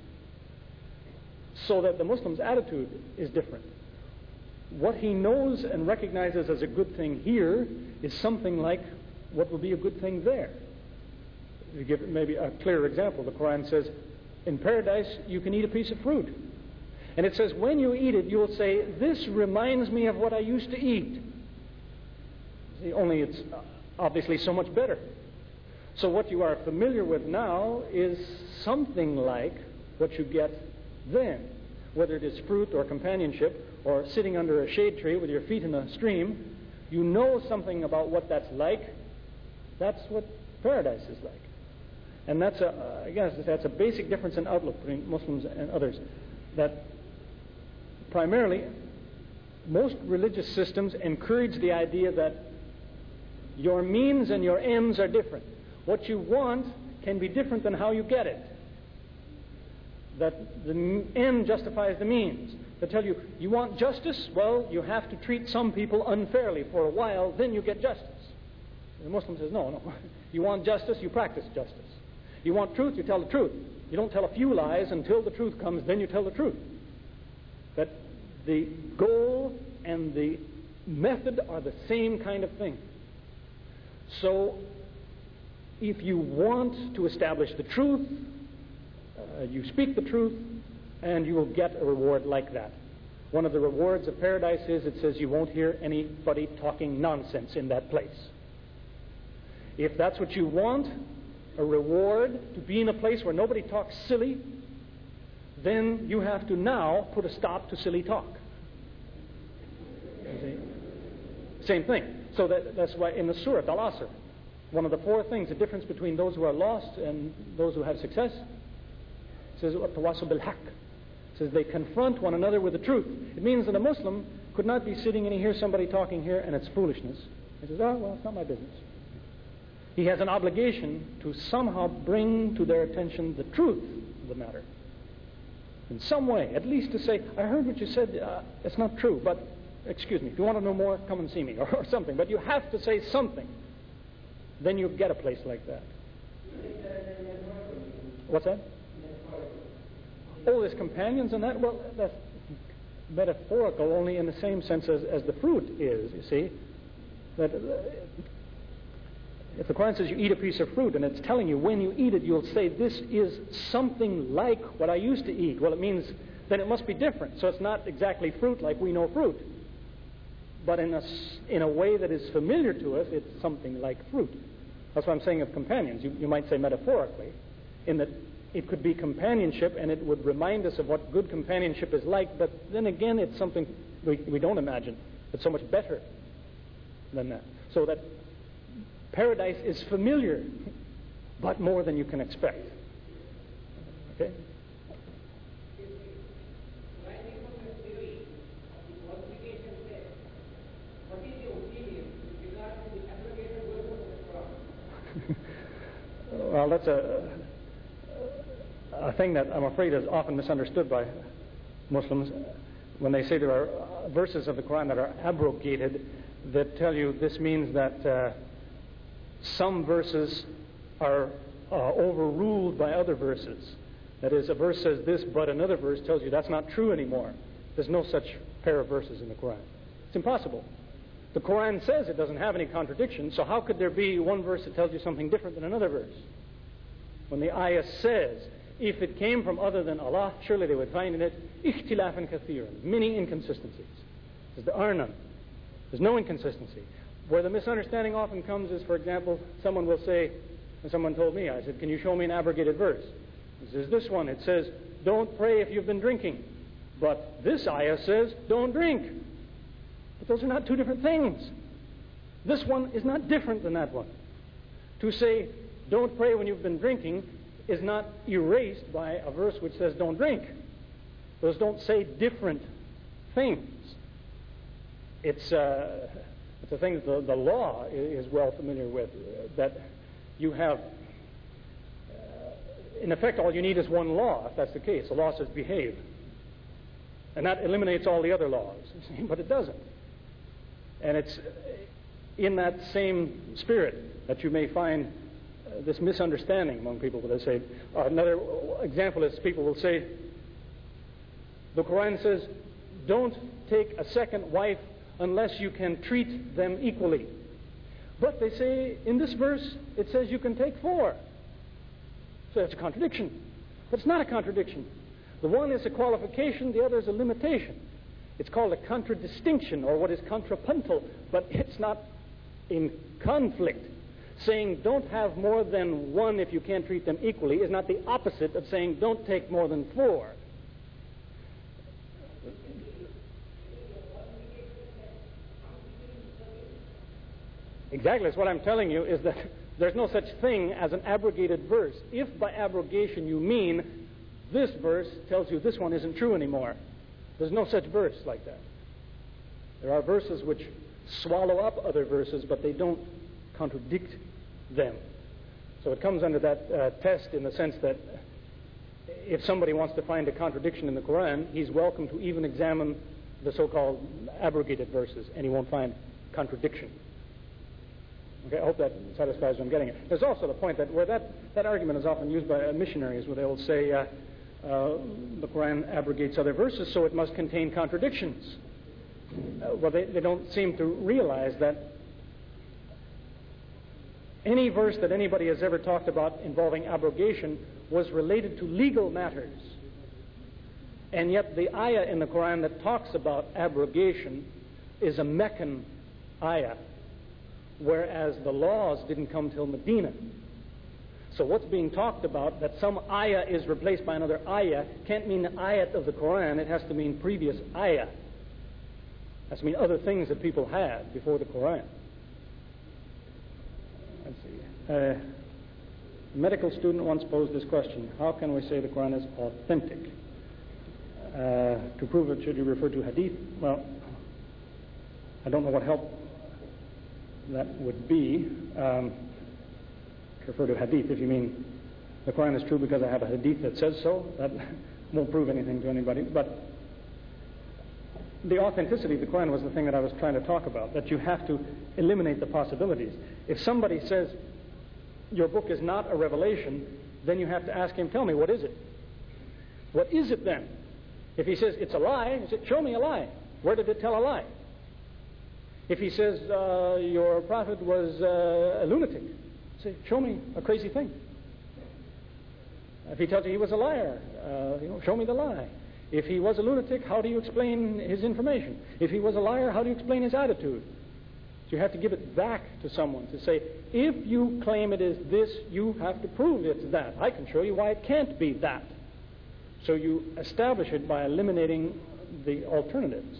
So that the Muslim's attitude is different. What he knows and recognizes as a good thing here is something like what will be a good thing there. To give maybe a clearer example, the Quran says, in paradise you can eat a piece of fruit. And it says, when you eat it, you'll say, this reminds me of what I used to eat. See, only it's obviously so much better. So what you are familiar with now is something like what you get then, whether it is fruit or companionship or sitting under a shade tree with your feet in a stream. You know something about what that's like. That's what paradise is like. And that's a, I guess that's a basic difference in outlook between Muslims and others. That primarily, most religious systems encourage the idea that your means and your ends are different. What you want can be different than how you get it. That the end justifies the means. They tell you, you want justice? Well, you have to treat some people unfairly for a while, then you get justice. The Muslim says, no, no. You want justice, you practice justice. You want truth, you tell the truth. You don't tell a few lies until the truth comes, then you tell the truth. That the goal and the method are the same kind of thing. So, if you want to establish the truth, uh, you speak the truth, and you will get a reward like that. One of the rewards of paradise is, it says you won't hear anybody talking nonsense in that place. If that's what you want, a reward to be in a place where nobody talks silly, then you have to now put a stop to silly talk. See? Same thing. So that, that's why in the Surah Al-Asr, one of the four things, the difference between those who are lost and those who have success, it says, وَتَوَاصَوْا بِالْحَقِّ. It says they confront one another with the truth. It means that a Muslim could not be sitting and he hears somebody talking here and it's foolishness. He says, oh, well, it's not my business. He has an obligation to somehow bring to their attention the truth of the matter. In some way, at least to say, I heard what you said, uh, it's not true, but excuse me, if you want to know more, come and see me, or, or something. But you have to say something. Then you get a place like that. What's that? Oh, there's companions and that? Well, that's metaphorical only in the same sense as, as the fruit is, you see. That uh, if the Quran says you eat a piece of fruit and it's telling you when you eat it, you'll say, this is something like what I used to eat. Well, it means then it must be different. So it's not exactly fruit like we know fruit. But in a, in a way that is familiar to us, it's something like fruit. That's what I'm saying of companions. You, you might say metaphorically, in that it could be companionship and it would remind us of what good companionship is like, but then again, it's something we, we don't imagine. It's so much better than that. So that paradise is familiar, but more than you can expect. Okay? Well, that's a, a thing that I'm afraid is often misunderstood by Muslims when they say there are verses of the Quran that are abrogated that tell you this means that uh, some verses are uh, overruled by other verses. That is, a verse says this, but another verse tells you that's not true anymore. There's no such pair of verses in the Quran. It's impossible. The Quran says it doesn't have any contradictions, so how could there be one verse that tells you something different than another verse? When the ayah says, if it came from other than Allah, surely they would find in it ikhtilafan kathiran, many inconsistencies. There are none. There's no inconsistency. Where the misunderstanding often comes is, for example, someone will say, and someone told me, I said, can you show me an abrogated verse? He says, this one, it says, don't pray if you've been drinking. But this ayah says, don't drink. But those are not two different things. This one is not different than that one. To say, don't pray when you've been drinking is not erased by a verse which says, don't drink. Those don't say different things. It's, uh, it's a thing that the, the law is well familiar with, uh, that you have, uh, in effect, all you need is one law, if that's the case. The law says behave. And that eliminates all the other laws. But it doesn't. And it's in that same spirit that you may find uh, this misunderstanding among people. They say, uh, another example is people will say, the Quran says, don't take a second wife unless you can treat them equally. But they say, in this verse, it says you can take four. So that's a contradiction. But it's not a contradiction. The one is a qualification, the other is a limitation. It's called a contradistinction, or what is contrapuntal, but it's not in conflict. Saying don't have more than one if you can't treat them equally is not the opposite of saying don't take more than four. Exactly, that's what I'm telling you, is that there's no such thing as an abrogated verse. If by abrogation you mean this verse tells you this one isn't true anymore, there's no such verse like that. There are verses which swallow up other verses, but they don't contradict them. So it comes under that uh, test in the sense that if somebody wants to find a contradiction in the Quran, he's welcome to even examine the so-called abrogated verses, and he won't find contradiction. Okay, I hope that satisfies what I'm getting at. There's also the point that where that, that argument is often used by missionaries, where they will say uh, uh, the Quran abrogates other verses, so it must contain contradictions. Uh, well, they, they don't seem to realize that any verse that anybody has ever talked about involving abrogation was related to legal matters. And yet the ayah in the Quran that talks about abrogation is a Meccan ayah, whereas the laws didn't come till Medina. So what's being talked about, that some ayah is replaced by another ayah, can't mean the ayat of the Quran. It has to mean previous ayah. It has to mean other things that people had before the Quran. Let's see. Uh, a medical student once posed this question: how can we say the Quran is authentic? Uh, to prove it, should you refer to hadith? Well, I don't know what help that would be. Um, refer to hadith if you mean the Quran is true because I have a hadith that says so. That won't prove anything to anybody. But the authenticity of the Quran was the thing that I was trying to talk about, that you have to eliminate the possibilities. If somebody says your book is not a revelation, then you have to ask him, tell me, what is it? What is it then? If he says it's a lie, you say, show me a lie. Where did it tell a lie? If he says uh, your prophet was uh, a lunatic, say, show me a crazy thing. If he tells you he was a liar, uh, you know, show me the lie. If he was a lunatic, how do you explain his information? If he was a liar, how do you explain his attitude? So you have to give it back to someone to say, if you claim it is this, you have to prove it's that. I can show you why it can't be that. So you establish it by eliminating the alternatives.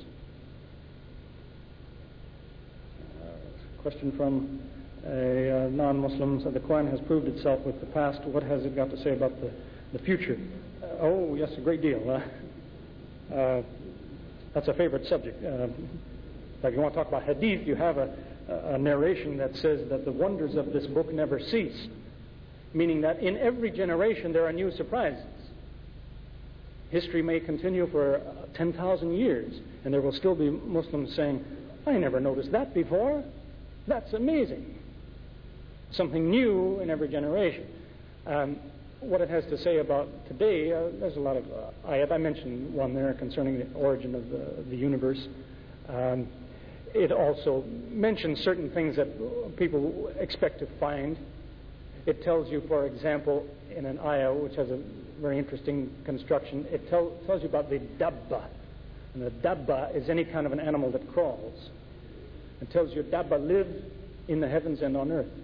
Uh, question from a uh, non-Muslim: so the Quran has proved itself with the past. What has it got to say about the, the future? Uh, oh, yes, a great deal. Uh, uh, that's a favorite subject. Uh, if you want to talk about hadith, you have a, a narration that says that the wonders of this book never cease, meaning that in every generation there are new surprises. History may continue for uh, ten thousand years, and there will still be Muslims saying, I never noticed that before. That's amazing. Something new in every generation. Um, what it has to say about today, uh, there's a lot of uh, ayat. I mentioned one there concerning the origin of the, the universe. Um, it also mentions certain things that people expect to find. It tells you, for example, in an ayah which has a very interesting construction, it tell, tells you about the dabba. And the dabba is any kind of an animal that crawls. It tells you dabba live in the heavens and on earth.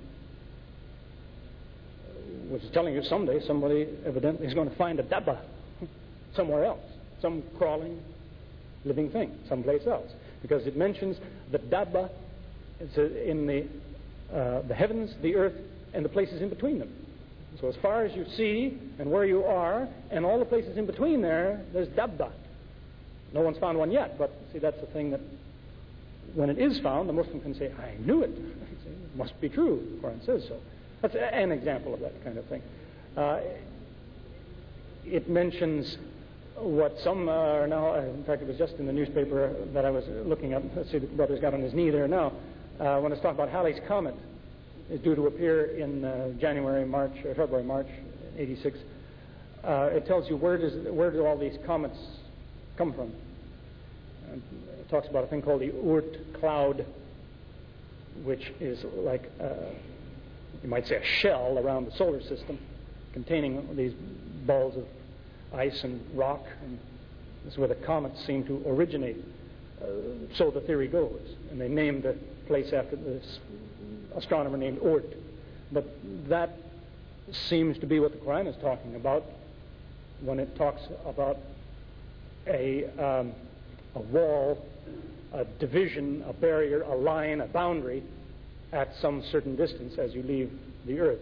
Which is telling you someday somebody evidently is going to find a dabba somewhere else. Some crawling, living thing, someplace else. Because it mentions the dabba in the, uh, the heavens, the earth, and the places in between them. So as far as you see and where you are and all the places in between there, there's dabba. No one's found one yet, but see, that's the thing that when it is found, the Muslim can say, I knew it. It must be true. The Quran says so. That's an example of that kind of thing. Uh, it mentions what some are now, in fact, it was just in the newspaper that I was looking at. Let's see, the brother's got on his knee there now. Uh, when it's talking about Halley's Comet, is due to appear in uh, January, March, or February, March, eighty-six. Uh, it tells you where does where do all these comets come from. And it talks about a thing called the Oort cloud, which is like, uh, you might say, a shell around the solar system, containing these balls of ice and rock, and this is where the comets seem to originate. Uh, so the theory goes, and they named the place after this astronomer named Oort. But that seems to be what the Quran is talking about when it talks about a, um, a wall, a division, a barrier, a line, a boundary at some certain distance as you leave the earth.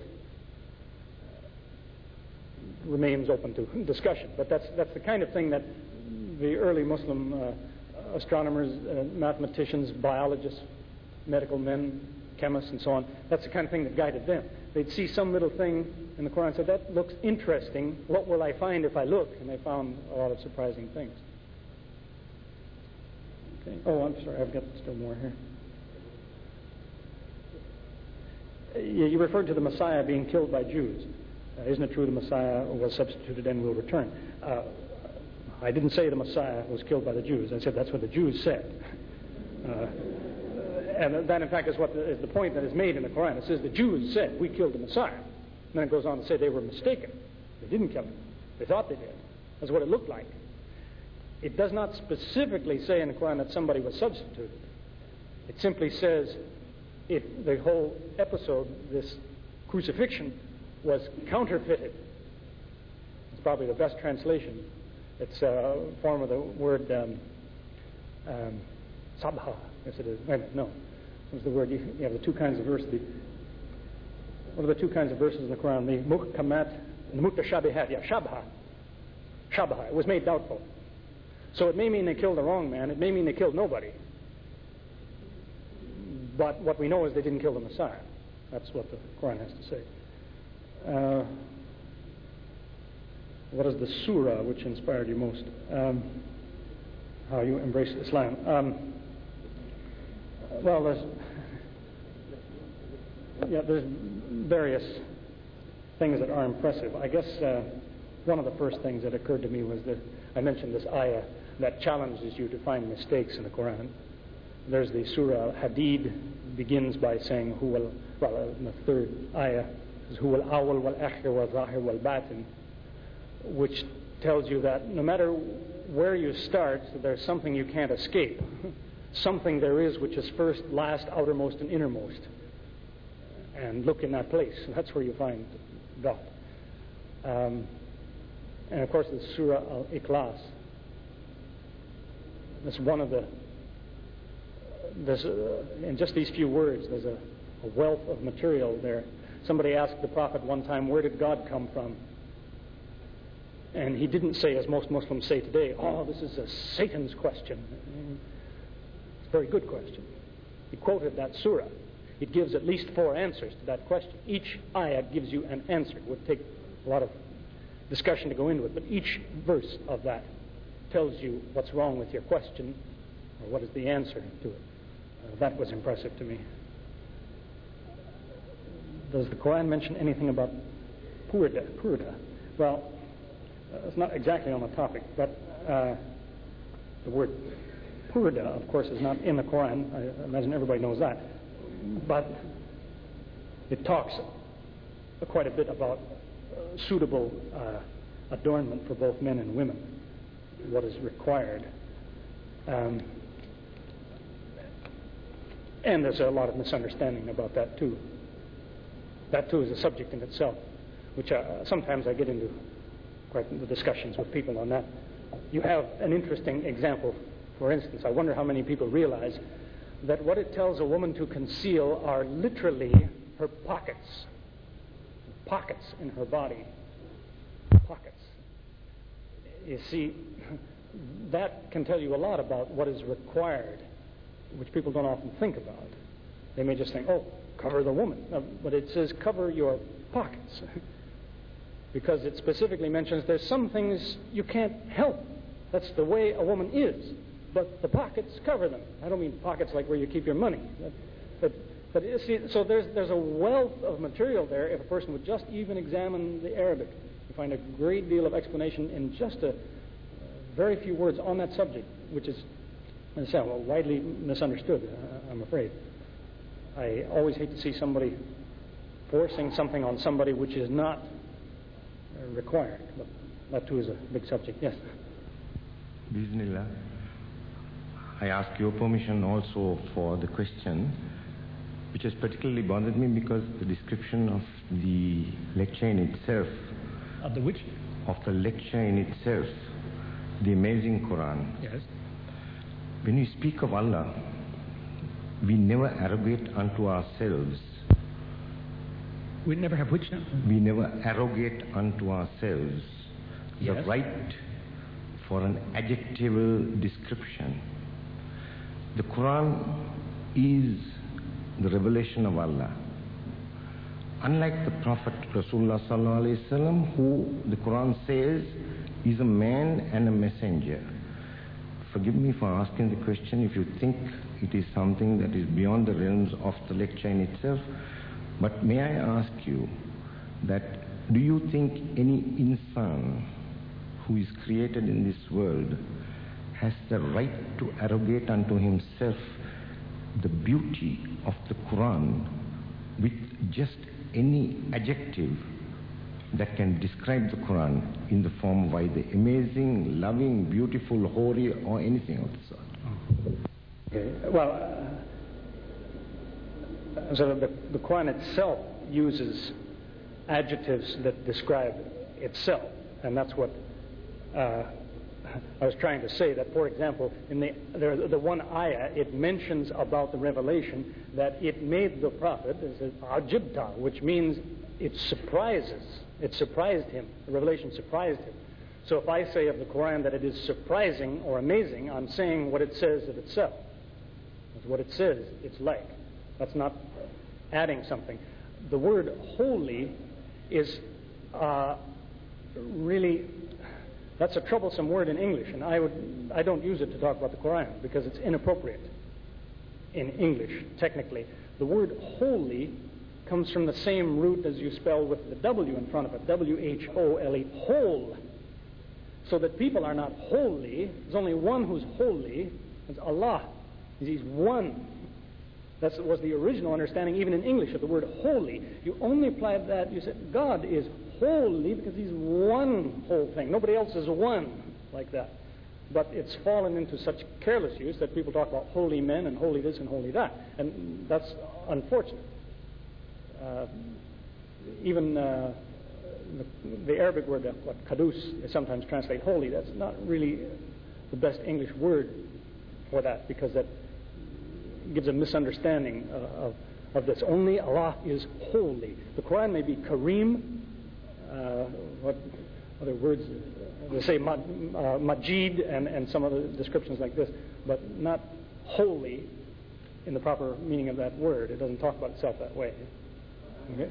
Remains open to discussion, but that's that's the kind of thing that the early Muslim uh, astronomers, uh, mathematicians, biologists, medical men, chemists, and so on, that's the kind of thing that guided them. They'd see some little thing in the Quran and say, that looks interesting, what will I find if I look? And they found a lot of surprising things. Okay. Oh, I'm sorry, I've got still more here. You referred to the Messiah being killed by Jews. Uh, isn't it true the Messiah was substituted and will return? Uh, I didn't say the Messiah was killed by the Jews. I said that's what the Jews said. Uh, and that, in fact, is what the, is the point that is made in the Quran. It says the Jews said, we killed the Messiah. And then it goes on to say they were mistaken. They didn't kill him. They thought they did. That's what it looked like. It does not specifically say in the Quran that somebody was substituted. It simply says it, the whole episode, this crucifixion, was counterfeited. It's probably the best translation. It's a form of the word um, um, sabha. Yes, it is. Wait, no. What's the word? You, you have the two kinds of verses. The, what are the two kinds of verses in the Quran? The muhkamat and the mutashabihat. Yeah, shabha. Shabha. It was made doubtful. So it may mean they killed the wrong man. It may mean they killed nobody. But what we know is they didn't kill the Messiah. That's what the Quran has to say. Uh, what is the surah which inspired you most? Um, how you embrace Islam. Um, well, there's yeah, there's various things that are impressive. I guess uh, one of the first things that occurred to me was that I mentioned this ayah that challenges you to find mistakes in the Quran. There's the surah Hadid, begins by saying, "Who will?" Well, in the third ayah, "Who will awal wal akhir wal zahir wal batin," which tells you that no matter where you start, there's something you can't escape. Something there is which is first, last, outermost, and innermost. And look in that place. That's where you find God. Um, and of course, the Surah Al-Ikhlas. That's one of the. There's a, in just these few words, there's a, a wealth of material there. Somebody asked the Prophet one time, "Where did God come from?" And he didn't say, as most Muslims say today, "Oh, this is a Satan's question." It's a very good question. He quoted that surah. It gives at least four answers to that question. Each ayah gives you an answer. It would take a lot of discussion to go into it, but each verse of that tells you what's wrong with your question or what is the answer to it. Uh, that was impressive to me. Does the Quran mention anything about purda? Purda. Well, uh, it's not exactly on the topic, but uh, the word purda, of course, is not in the Quran. I imagine everybody knows that. But it talks quite a bit about uh, suitable uh, adornment for both men and women, what is required. Um, and there's a lot of misunderstanding about that too. That too is a subject in itself, which uh, sometimes I get into quite the discussions with people on that. You have an interesting example. For instance, I wonder how many people realize that what it tells a woman to conceal are literally her pockets. Pockets in her body. Pockets. You see, that can tell you a lot about what is required, which people don't often think about. They may just think, oh, cover the woman. No, but it says cover your pockets. Because it specifically mentions there's some things you can't help. That's the way a woman is. But the pockets cover them. I don't mean pockets like where you keep your money. But, but, but you see, so there's, there's a wealth of material there if a person would just even examine the Arabic. You find a great deal of explanation in just a uh, very few words on that subject, which is, as I said, well, widely misunderstood, uh, I'm afraid. I always hate to see somebody forcing something on somebody which is not uh, required. But that too is a big subject. Yes? Bismillah. I ask your permission also for the question, which has particularly bothered me because the description of the lecture in itself. Of the which? Of the lecture in itself, the amazing Quran. Yes. When we speak of Allah, we never arrogate unto ourselves. We never have which now? We never arrogate unto ourselves the Yes. right for an adjectival description. The Quran is the revelation of Allah. Unlike the Prophet Rasulullah sallallahu alaihi wasallam, who the Quran says is a man and a messenger. Forgive me for asking the question if you think it is something that is beyond the realms of the lecture in itself, but may I ask you that do you think any insan who is created in this world has the right to arrogate unto himself the beauty of the Quran with just any adjective that can describe the Quran in the form of either amazing, loving, beautiful, holy, or anything of the sort? Okay. Well, uh, so the, the Quran itself uses adjectives that describe itself, and that's what uh, I was trying to say. That, for example, in the there, the one ayah, it mentions about the revelation that it made the Prophet, it says, ajibta, which means it surprises. It surprised him. The revelation surprised him. So if I say of the Quran that it is surprising or amazing, I'm saying what it says of itself. That's what it says it's like. That's not adding something. The word holy is uh, really, that's a troublesome word in English, and I would I don't use it to talk about the Quran because it's inappropriate in English, technically. The word holy comes from the same root as you spell with the W in front of it, W H O L E, whole. So that people are not holy. There's only one who's holy. It's Allah. He's one. That was the original understanding, even in English, of the word holy. You only apply that, you said, God is holy because He's one whole thing. Nobody else is one like that. But it's fallen into such careless use that people talk about holy men and holy this and holy that. And that's unfortunate. Uh, even uh, the, the Arabic word, what kadus, they sometimes translate holy. That's not really the best English word for that, because that gives a misunderstanding uh, of, of this. Only Allah is holy. The Quran may be Kareem, uh, what other words, they say ma, uh, Majid and, and some other descriptions like this, but not holy in the proper meaning of that word. It doesn't talk about itself that way. Okay?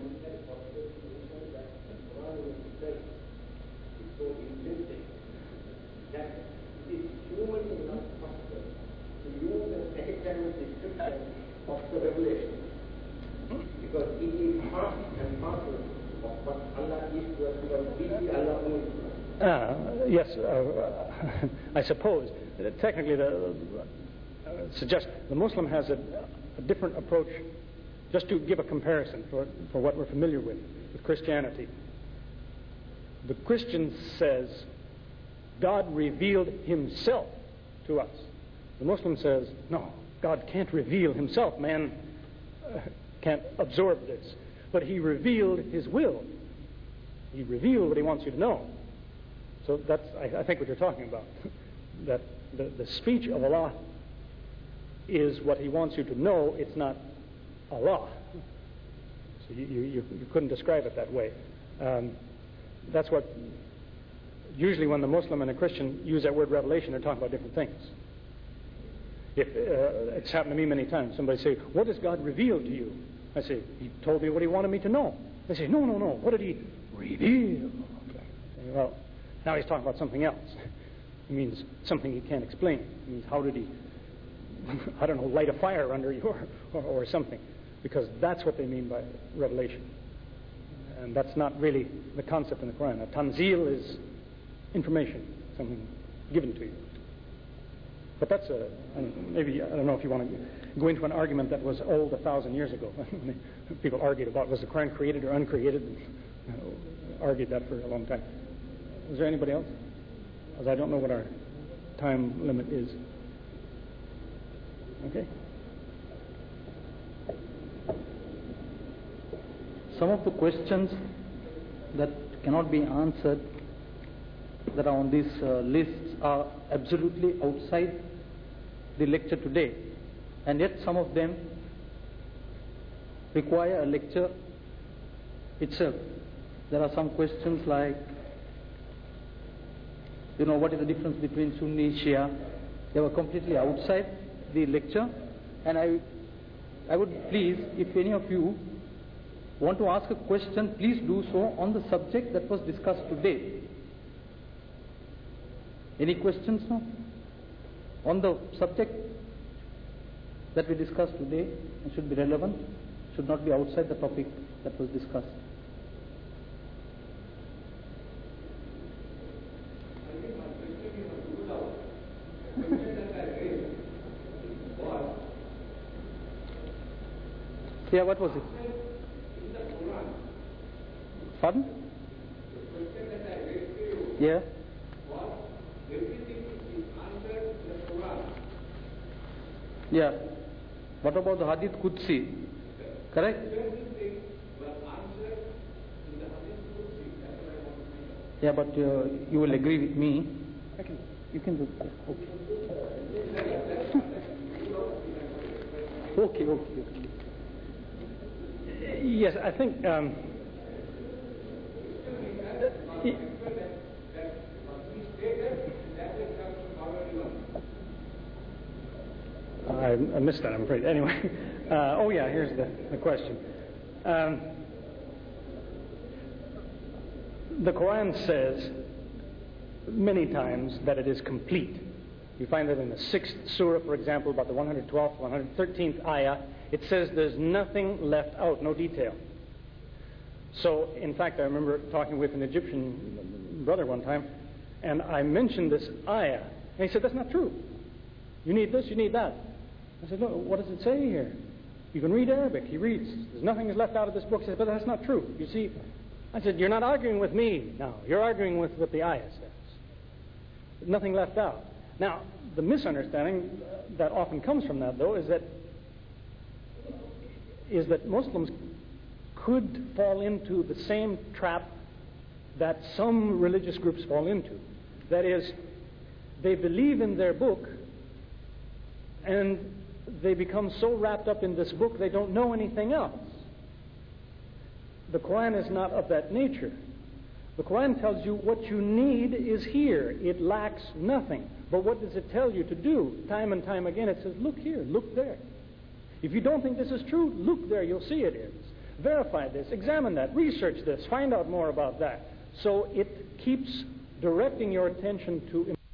Of the revelation, because it is part and parcel of what Allah is to us, because we see Allah only. Ah, yes, uh, I suppose. Technically, the, uh, suggest the Muslim has a, a different approach just to give a comparison for, for what we're familiar with, with Christianity. The Christian says God revealed himself to us. The Muslim says, no, God can't reveal himself. Man uh, can't absorb this. But he revealed his will. He revealed what he wants you to know. So that's, I, I think, what you're talking about. That the, the speech of Allah is what he wants you to know. It's not Allah. So you, you, you couldn't describe it that way. Um, that's what, usually when the Muslim and a Christian use that word revelation, they're talking about different things. If, uh, it's happened to me many times. Somebody say, what has God revealed to you? I say, he told me what he wanted me to know. They say, no, no, no. What did he reveal? Okay. Well, now he's talking about something else. It means something he can't explain. It means how did he, I don't know, light a fire under you or, or, or something. Because that's what they mean by revelation. And that's not really the concept in the Quran. A tanzil is information, something given to you. But that's a, maybe, I don't know if you want to go into an argument that was old a thousand years ago. People argued about, was the Quran created or uncreated? And, you know, argued that for a long time. Is there anybody else? Because I don't know what our time limit is. Okay. Some of the questions that cannot be answered that are on these uh, lists are absolutely outside the lecture today, and yet some of them require a lecture itself. There are some questions like, you know, what is the difference between Sunni, Shia? They were completely outside the lecture, and I, I would please, if any of you want to ask a question, please do so on the subject that was discussed today. Any questions now? On the subject that we discussed today, it should be relevant, should not be outside the topic that was discussed. Yeah, what was it? Pardon? Yeah. Yeah. What about the Hadith Qudsi? Correct? Yeah, but uh, you will agree with me. I can, you can do that. Okay. okay, okay, okay. Yes, I think. Um, I, I missed that, I'm afraid. Anyway, uh, oh yeah, here's the, the question. Um, the Quran says many times that it is complete. You find that in the sixth surah, for example, about the one hundred twelfth, one hundred thirteenth ayah, it says there's nothing left out, no detail. So, in fact, I remember talking with an Egyptian brother one time, and I mentioned this ayah, and he said, that's not true. You need this, you need that. I said, look, what does it say here? You can read Arabic. He reads. There's nothing is left out of this book. He said, but that's not true. You see, I said, you're not arguing with me now. You're arguing with what the ayah says. There's nothing left out. Now, the misunderstanding that often comes from that, though, is that is that Muslims could fall into the same trap that some religious groups fall into. That is, they believe in their book, and they become so wrapped up in this book they don't know anything else. The Quran is not of that nature. The Quran tells you what you need is here. It lacks nothing. But what does it tell you to do? Time and time again it says, look here, look there. If you don't think this is true, look there, you'll see it is. Verify this, examine that, research this, find out more about that. So it keeps directing your attention to